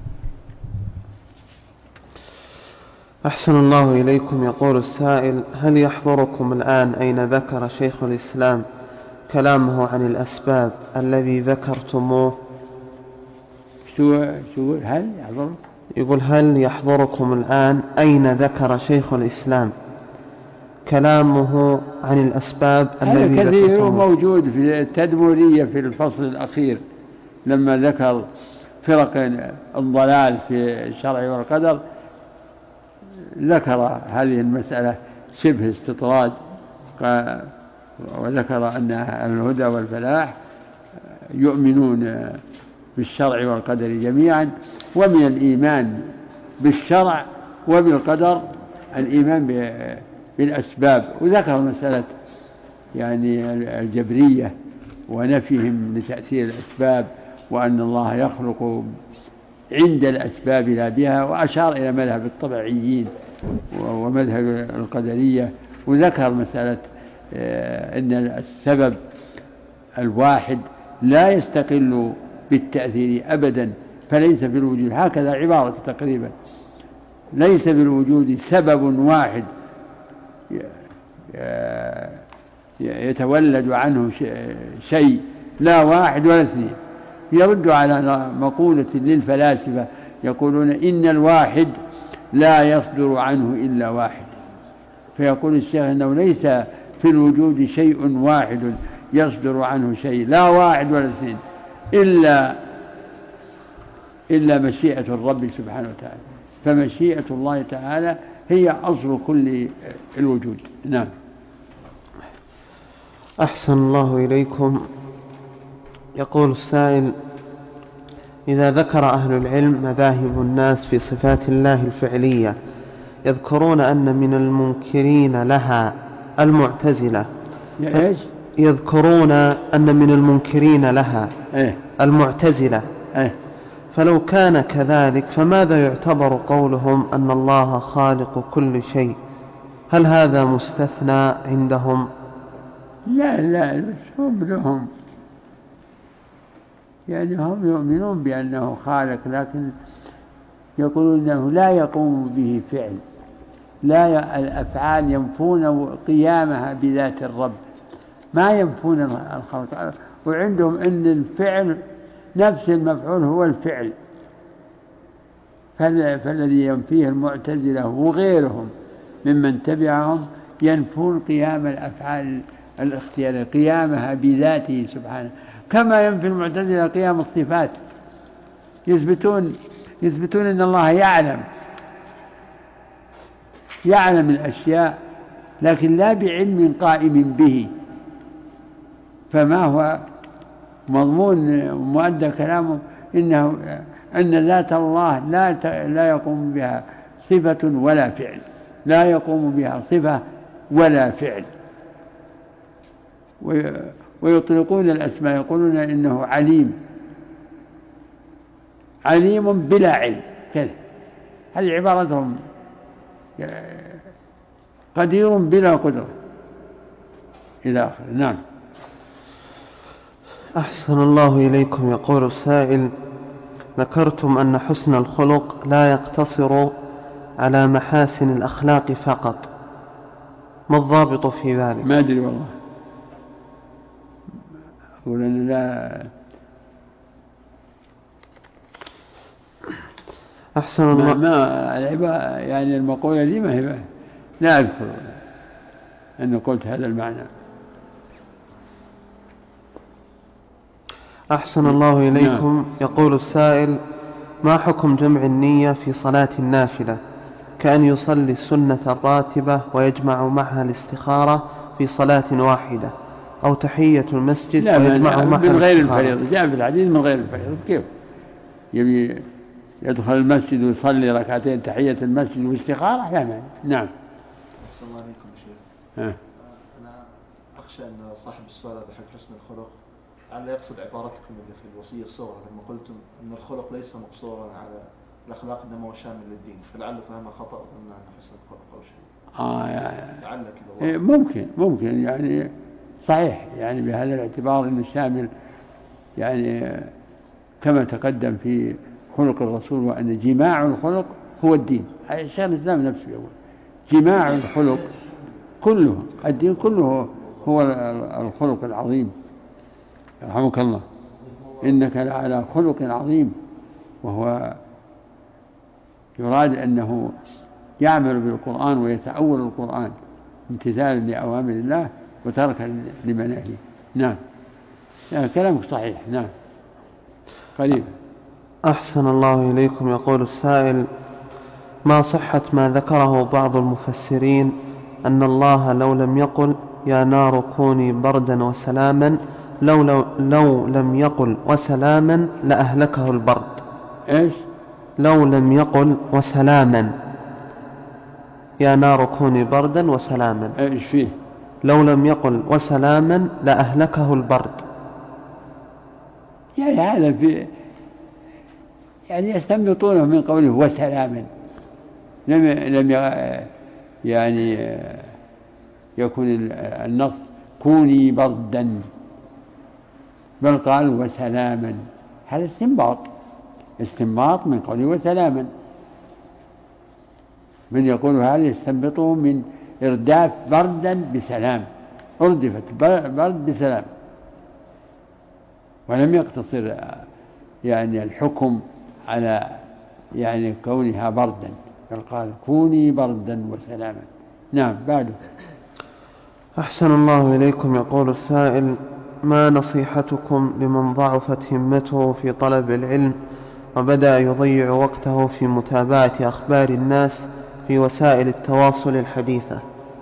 أحسن الله إليكم. يقول السائل: هل يحضركم الآن أين ذكر شيخ الإسلام كلامه عن الأسباب الذي ذكرتموه؟ شو شو هل يحضر؟ يقول: هل يحضركم الآن أين ذكر شيخ الإسلام كلامه عن الأسباب الذي ذكرتموه؟ هذا كثير موجود في التدمرية في الفصل الأخير لما ذكر فرق الضلال في الشرع والقدر، ذكر هذه المسألة شبه استطراد، وذكر أن الهدى والفلاح يؤمنون بالشرع والقدر جميعا، ومن الإيمان بالشرع وبالقدر الإيمان بالأسباب، وذكر مسألة يعني الجبرية ونفيهم لتأثير الأسباب، وأن الله يخلق عند الأسباب لا بها، وأشار إلى مذهب الطبيعيين ومذهب القدرية، وذكر مسألة أن السبب الواحد لا يستقل بالتأثير أبدا، فليس في الوجود، هكذا عبارة تقريبا، ليس في الوجود سبب واحد يتولد عنه شيء، لا واحد ولا اثنين. يرد على مقولة للفلاسفة يقولون إن الواحد لا يصدر عنه إلا واحد، فيقول الشيخ أنه ليس في الوجود شيء واحد يصدر عنه شيء، لا واحد ولا اثنين، إلا إلا مشيئة الرب سبحانه وتعالى، فمشيئة الله تعالى هي أصل كل الوجود. نعم. أحسن الله إليكم. يقول السائل: إذا ذكر أهل العلم مذاهب الناس في صفات الله الفعلية يذكرون أن من المنكرين لها المعتزلة، إيش؟ يذكرون أن من المنكرين لها إيه؟ المعتزلة، إيه؟ فلو كان كذلك فماذا يعتبر قولهم أن الله خالق كل شيء؟ هل هذا مستثنى عندهم؟ لا لا، بس هم لهم يعني هم يؤمنون بأنه خالق، لكن يقولون أنه لا يقوم به فعل، لا الأفعال ينفون قيامها بذات الرب، ما ينفون الخلق، وعندهم أن الفعل نفس المفعول هو الفعل، فالذي ينفيه المعتزلة وغيرهم ممن تبعهم ينفون قيام الأفعال الاختيارية، قيامها بذاته سبحانه، كما ينفي المعتزلة قيام الصفات، يثبتون يثبتون أن الله يعلم يعلم الأشياء لكن لا بعلم قائم به، فما هو مضمون مؤدى كلامه إنه أن ذات الله لا لا يقوم بها صفة ولا فعل، لا يقوم بها صفة ولا فعل. ويطلقون الأسماء، يقولون إنه عليم، عليم بلا علم كذا، هذه عبارتهم، قدير بلا قدرة إلى آخره. نعم. أحسن الله إليكم. يقول السائل: ذكرتم أن حسن الخلق لا يقتصر على محاسن الأخلاق فقط، ما الضابط في ذلك؟ ما أدري والله، أقول أن لا. أحسن الله. ما العبارة يعني المقولة دي ما هي، لا أذكر أن قلت هذا المعنى. أحسن الله إليكم. يقول السائل: ما حكم جمع النية في صلاة النافلة كأن يصلي السنة الراتبة ويجمع معها الاستخارة في صلاة واحدة، أو تحية المسجد ويجمع معها من غير الفريضة؟ جاء في الحديث من غير الفريضة، كيف يبي يدخل المسجد ويصلي ركعتين تحية المسجد والاستخارة؟ لا معنى. نعم. أحسن الله عليكم يا شيخ. أه. أنا أخشى أن صاحب السؤال بحب حسن الخلق على يقصد عبارتكم اللي في الوصية الصغرى لما قلتم أن الخلق ليس مقصورا على الأخلاق إنما هو شامل للدين، فلعله فهم خطأ وأن حسن الخلق أو شيء. آه يعني لعلك إيه ممكن ممكن يعني صحيح، يعني بهذا الاعتبار إنه شامل، يعني كما تقدم في خلق الرسول وأن جماع الخلق هو الدين. شيخ الإسلام نفسه يقول جماع الخلق كله، الدين كله هو الخلق العظيم. يرحمك الله، إنك لعلى خلق عظيم، وهو يراد أنه يعمل بالقرآن ويتأول القرآن امتثالا لأوامر الله وتركا لمناهيه. نعم. يعني كلامك صحيح. نعم. قريب. أحسن الله إليكم. يقول السائل: ما صحة ما ذكره بعض المفسرين أن الله لو لم يقل يا نار كوني بردا وسلاما لو, لو, لو لم يقل وسلاما لأهلكه البرد؟ إيش؟ لو لم يقل وسلاما يا نار كوني بردا وسلاما. إيش فيه؟ لو لم يقل وسلاما لأهلكه البرد. يعني هذا في يعني يستنبطونه من قوله وسلاما، لم لم يعني يكون النص كوني بردا، بل قال وسلاما. هذا استنباط استنباط من قوله وسلاما. من يقول هذا يستنبطه من إرداف بردا بسلام، أردفت برد بسلام، ولم يقتصر يعني الحكم على يعني كونها بردا، بل قال كوني بردا وسلاما. نعم. بعده. أحسن الله إليكم. يقول السائل: ما نصيحتكم لمن ضعفت همته في طلب العلم وبدأ يضيع وقته في متابعة أخبار الناس في وسائل التواصل الحديثة؟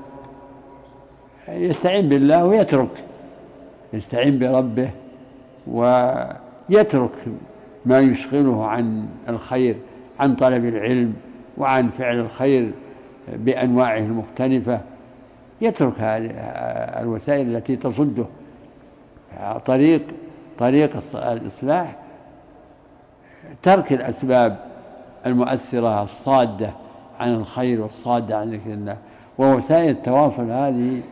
يستعين بالله ويترك، يستعين بربه ويترك ما يشغله عن الخير، عن طلب العلم وعن فعل الخير بأنواعه المختلفة. يترك هذه الوسائل التي تصده. طريق طريق الإصلاح ترك الأسباب المؤثرة الصادة عن الخير والصادة عن ذكر الله. ووسائل التواصل هذه،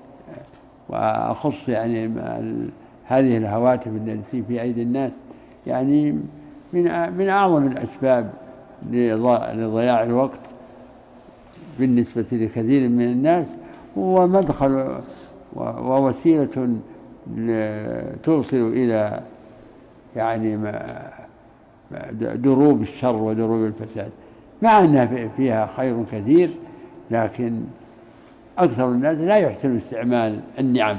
وأخص يعني هذه الهواتف التي في أيدي الناس، يعني من من أعظم الأسباب لضياع الوقت بالنسبة لكثير من الناس، ومدخل ووسيلة توصل إلى يعني دروب الشر ودروب الفساد، مع أنها فيها خير كثير، لكن أكثر الناس لا يحسن استعمال النعم،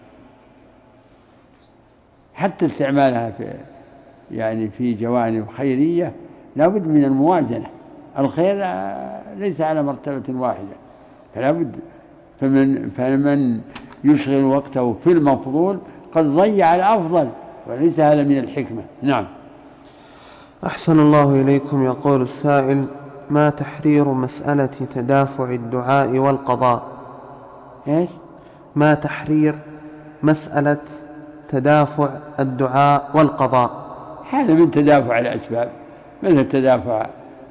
حتى استعمالها في يعني في جوانب خيرية لا بد من الموازنة. الخير ليس على مرتبة واحدة، فلا بد. فمن, فمن يشغل وقته في المفضول قد ضيع الأفضل، وليس هذا من الحكمة. نعم. أحسن الله إليكم. يقول السائل: ما تحرير مسألة تدافع الدعاء والقضاء؟ إيش؟ ما تحرير مسألة تدافع الدعاء والقضاء؟ هذا من تدافع الأسباب، مثل تدافع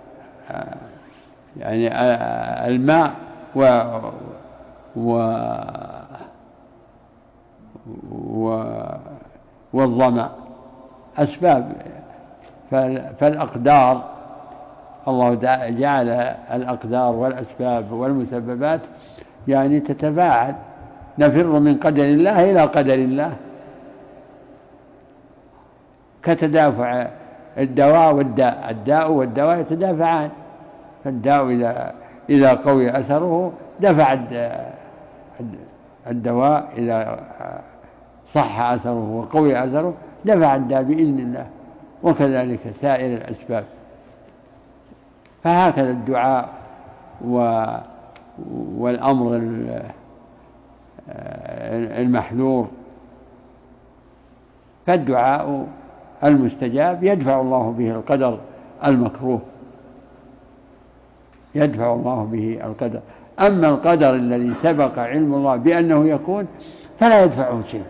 يعني الماء و و و والظمأ أسباب. فالأقدار، الله جعل الأقدار والأسباب والمسببات يعني تتباعد، نفر من قدر الله إلى قدر الله، كتدافع الدواء والداء. الداء والدواء يتدافعان، فالداء إذا إذا قوي أثره دفع الدواء، إذا صح أثره وقوي أثره دفع الداء بإذن الله، وكذلك سائر الأسباب. فهكذا الدعاء والأمر المحذور. فالدعاء المستجاب يدفع الله به القدر المكروه، يدفع الله به القدر. أما القدر الذي سبق علم الله بأنه يكون فلا يدفعه شيء،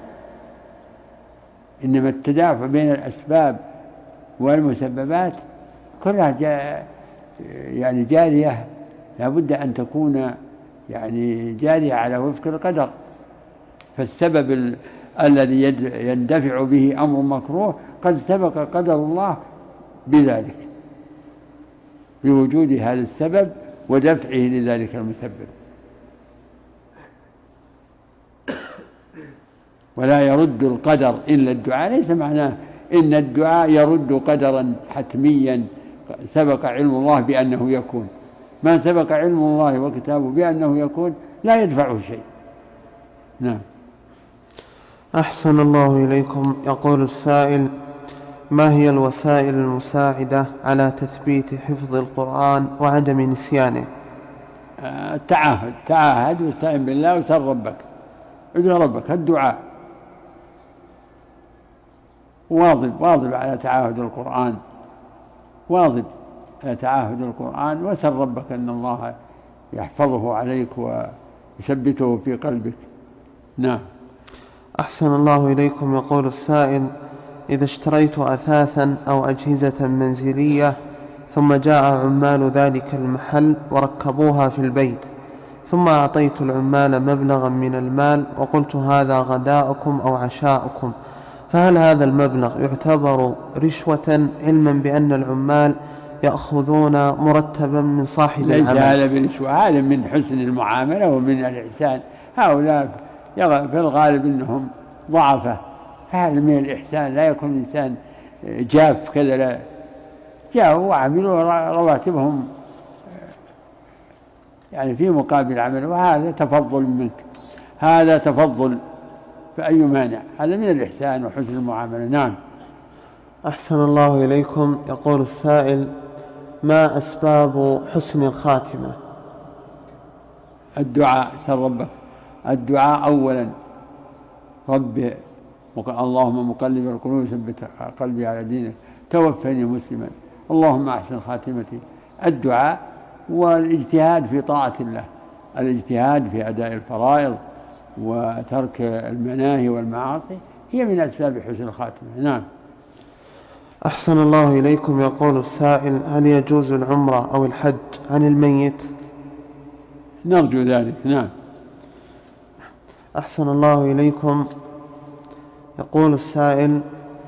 إنما التدافع بين الأسباب والمسببات كلها جا يعني جارية، لا بد أن تكون يعني جارية على وفق القدر. فالسبب ال... الذي يد... يندفع به أمر مكروه قد سبق قدر الله بذلك، بوجود هذا السبب ودفعه لذلك المسبب. ولا يرد القدر إلا الدعاء، ليس معناه إن الدعاء يرد قدرا حتميا سبق علم الله بأنه يكون. ما سبق علم الله وكتابه بأنه يكون لا يدفعه شيء. نعم. أحسن الله إليكم. يقول السائل: ما هي الوسائل المساعدة على تثبيت حفظ القرآن وعدم نسيانه؟ التعاهد، تعاهد واستعن بالله وسل ربك، ادعو ربك. الدعاء واظب واظب على تعاهد القرآن، واظب على تعاهد القرآن، وسل ربك أن الله ويحفظه عليك ويثبته في قلبك. نعم. أحسن الله إليكم. يقول السائل: إذا اشتريت أثاثا أو أجهزة منزلية ثم جاء عمال ذلك المحل وركبوها في البيت، ثم أعطيت العمال مبلغا من المال وقلت هذا غداؤكم أو عشاؤكم، فهل هذا المبلغ يعتبر رشوة علما بأن العمال يأخذون مرتبا من صاحب العمل؟ ليس هذا برشوة، هذا من حسن المعاملة ومن الإحسان. هؤلاء في الغالب أنهم ضعفة، هذا من الإحسان. لا يكون الإنسان جاف كذا، لا، جاءوا وعملوا رواتبهم يعني في مقابل عمل، وهذا تفضل منك، هذا تفضل، فأي مانع؟ هذا من الإحسان وحسن المعاملة. نعم. أحسن الله إليكم. يقول السائل: ما أسباب حسن الخاتمة؟ الدعاء. سر ربك الدعاء أولا. رب اللهم مقلب القلوب ثبت قلبي على دينك، توفني مسلما، اللهم أحسن خاتمتي. الدعاء والاجتهاد في طاعة الله، الاجتهاد في أداء الفرائض وترك المناهي والمعاصي هي من أسباب حسن الخاتمة. نعم. أحسن الله إليكم. يقول السائل: هل يجوز العمرة أو الحج عن الميت؟ نرجو ذلك. نعم. أحسن الله إليكم. يقول السائل: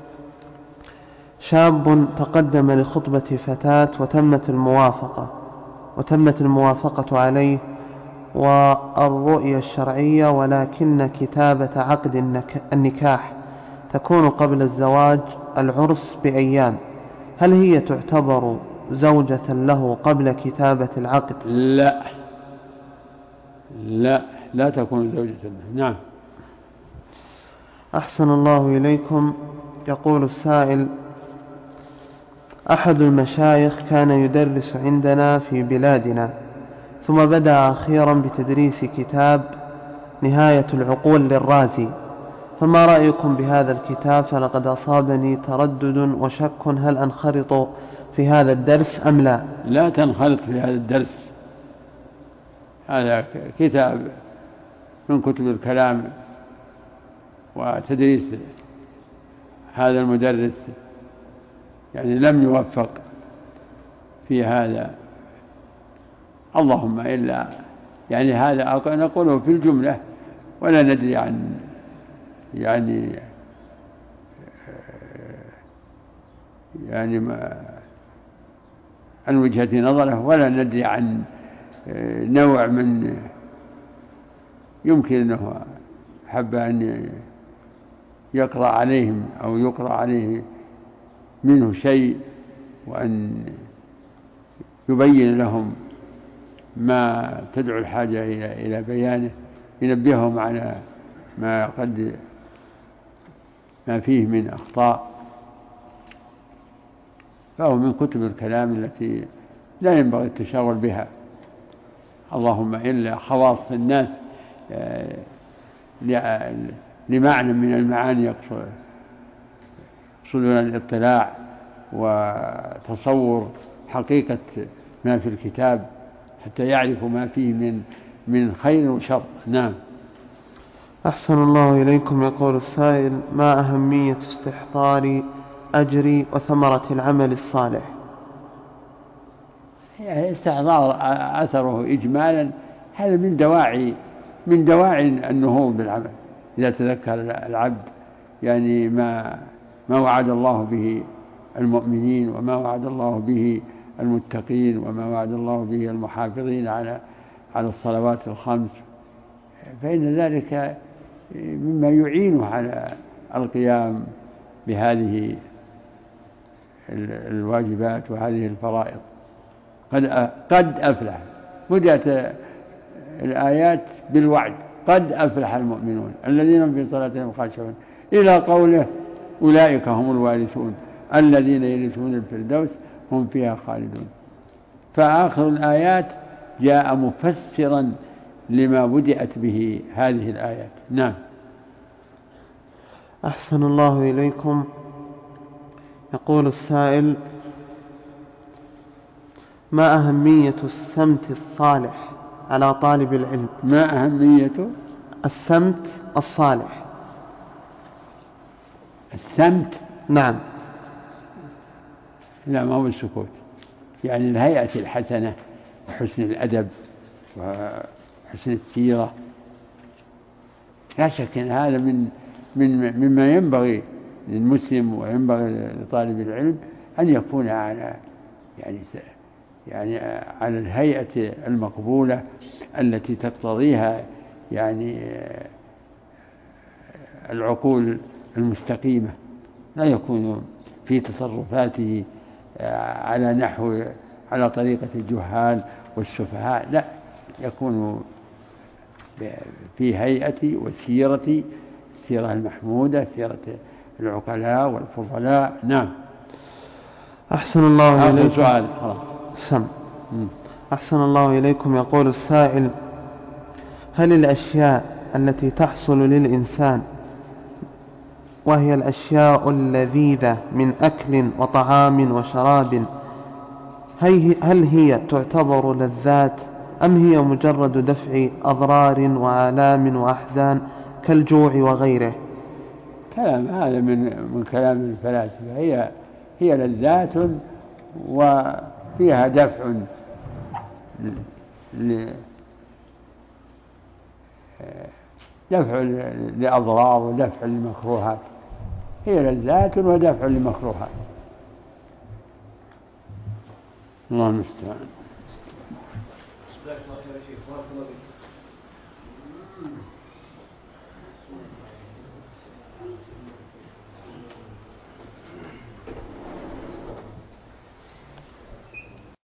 شاب تقدم لخطبة فتاة وتمت الموافقة وتمت الموافقة عليه والرؤية الشرعية، ولكن كتابة عقد النكاح تكون قبل الزواج العرس بأيام، هل هي تعتبر زوجة له قبل كتابة العقد؟ لا لا لا تكون زوجة له. نعم. أحسن الله إليكم. يقول السائل: أحد المشايخ كان يدرس عندنا في بلادنا، ثم بدأ أخيرا بتدريس كتاب نهاية العقول للرازي، فما رأيكم بهذا الكتاب؟ فلقد أصابني تردد وشك هل أنخرط في هذا الدرس أم لا؟ لا تنخرط في هذا الدرس، هذا كتاب من كتب الكلام، وتدريس هذا المدرس يعني لم يوفق في هذا، اللهم إلا يعني هذا نقوله في الجملة ولا ندري عن يعني يعني ما عن وجهة نظره، ولا ندري عن نوع من يمكن أنه حب أن يقرأ عليهم أو يقرأ عليه منه شيء، وأن يبين لهم ما تدعو الحاجة إلى بيانه، ينبههم على ما قد ما فيه من أخطاء، فهو من كتب الكلام التي لا ينبغي التشاغل بها، اللهم إلا خواص الناس لمعنى من المعاني يقصدون الاطلاع وتصور حقيقة ما في الكتاب حتى يعرفوا ما فيه من من خير وشر. نعم. أحسن الله إليكم. يقول السائل: ما أهمية استحضار أجر وثمرة العمل الصالح؟ يعني استحضار أثره إجمالا هذا من دواعي من دواعي النهوض بالعمل، إذا تذكر العبد يعني ما ما وعد الله به المؤمنين، وما وعد الله به المتقين، وما وعد الله به المحافظين على على الصلوات الخمس، فإن ذلك مما يعينه على القيام بهذه الواجبات وهذه الفرائض. قد قد أفلح، بدأت الآيات بالوعد: قد أفلح المؤمنون الذين في صلاتهم خاشعون، إلى قوله: أولئك هم الوارثون الذين يرثون الفردوس هم فيها خالدون. فآخر الآيات جاء مفسرا لما بدأت به هذه الآيات. نعم. أحسن الله إليكم. يقول السائل: ما أهمية السمت الصالح على طالب العلم. ما أهميته؟ السمت الصالح. السمت؟ نعم. لا، ما هو السكوت، يعني الهيئة الحسنة وحسن الأدب وحسن السيرة، لا شك أن هذا من من مما ينبغي للمسلم وينبغي لطالب العلم أن يكون على يعني يعني على الهيئة المقبولة التي تقتضيها يعني العقول المستقيمة، لا يكون في تصرفاته على نحو على طريقة الجهال والسفهاء، لا، يكون في هيئة وسيرة السيرة المحمودة، سيرة العقلاء والفضلاء. نعم. أحسن الله إليكم. سؤال سم. أحسن الله إليكم. يقول السائل: هل الأشياء التي تحصل للإنسان وهي الأشياء اللذيذة من أكل وطعام وشراب هل هي تعتبر لذات أم هي مجرد دفع أضرار وآلام وأحزان كالجوع وغيره؟ كلام هذا من من كلام الفلاسفة. هي هي لذات وفيها دفع ل دفع لأضرار ودفع لمكروهات. هي لذات ودفع لمكروهات. الله المستعان.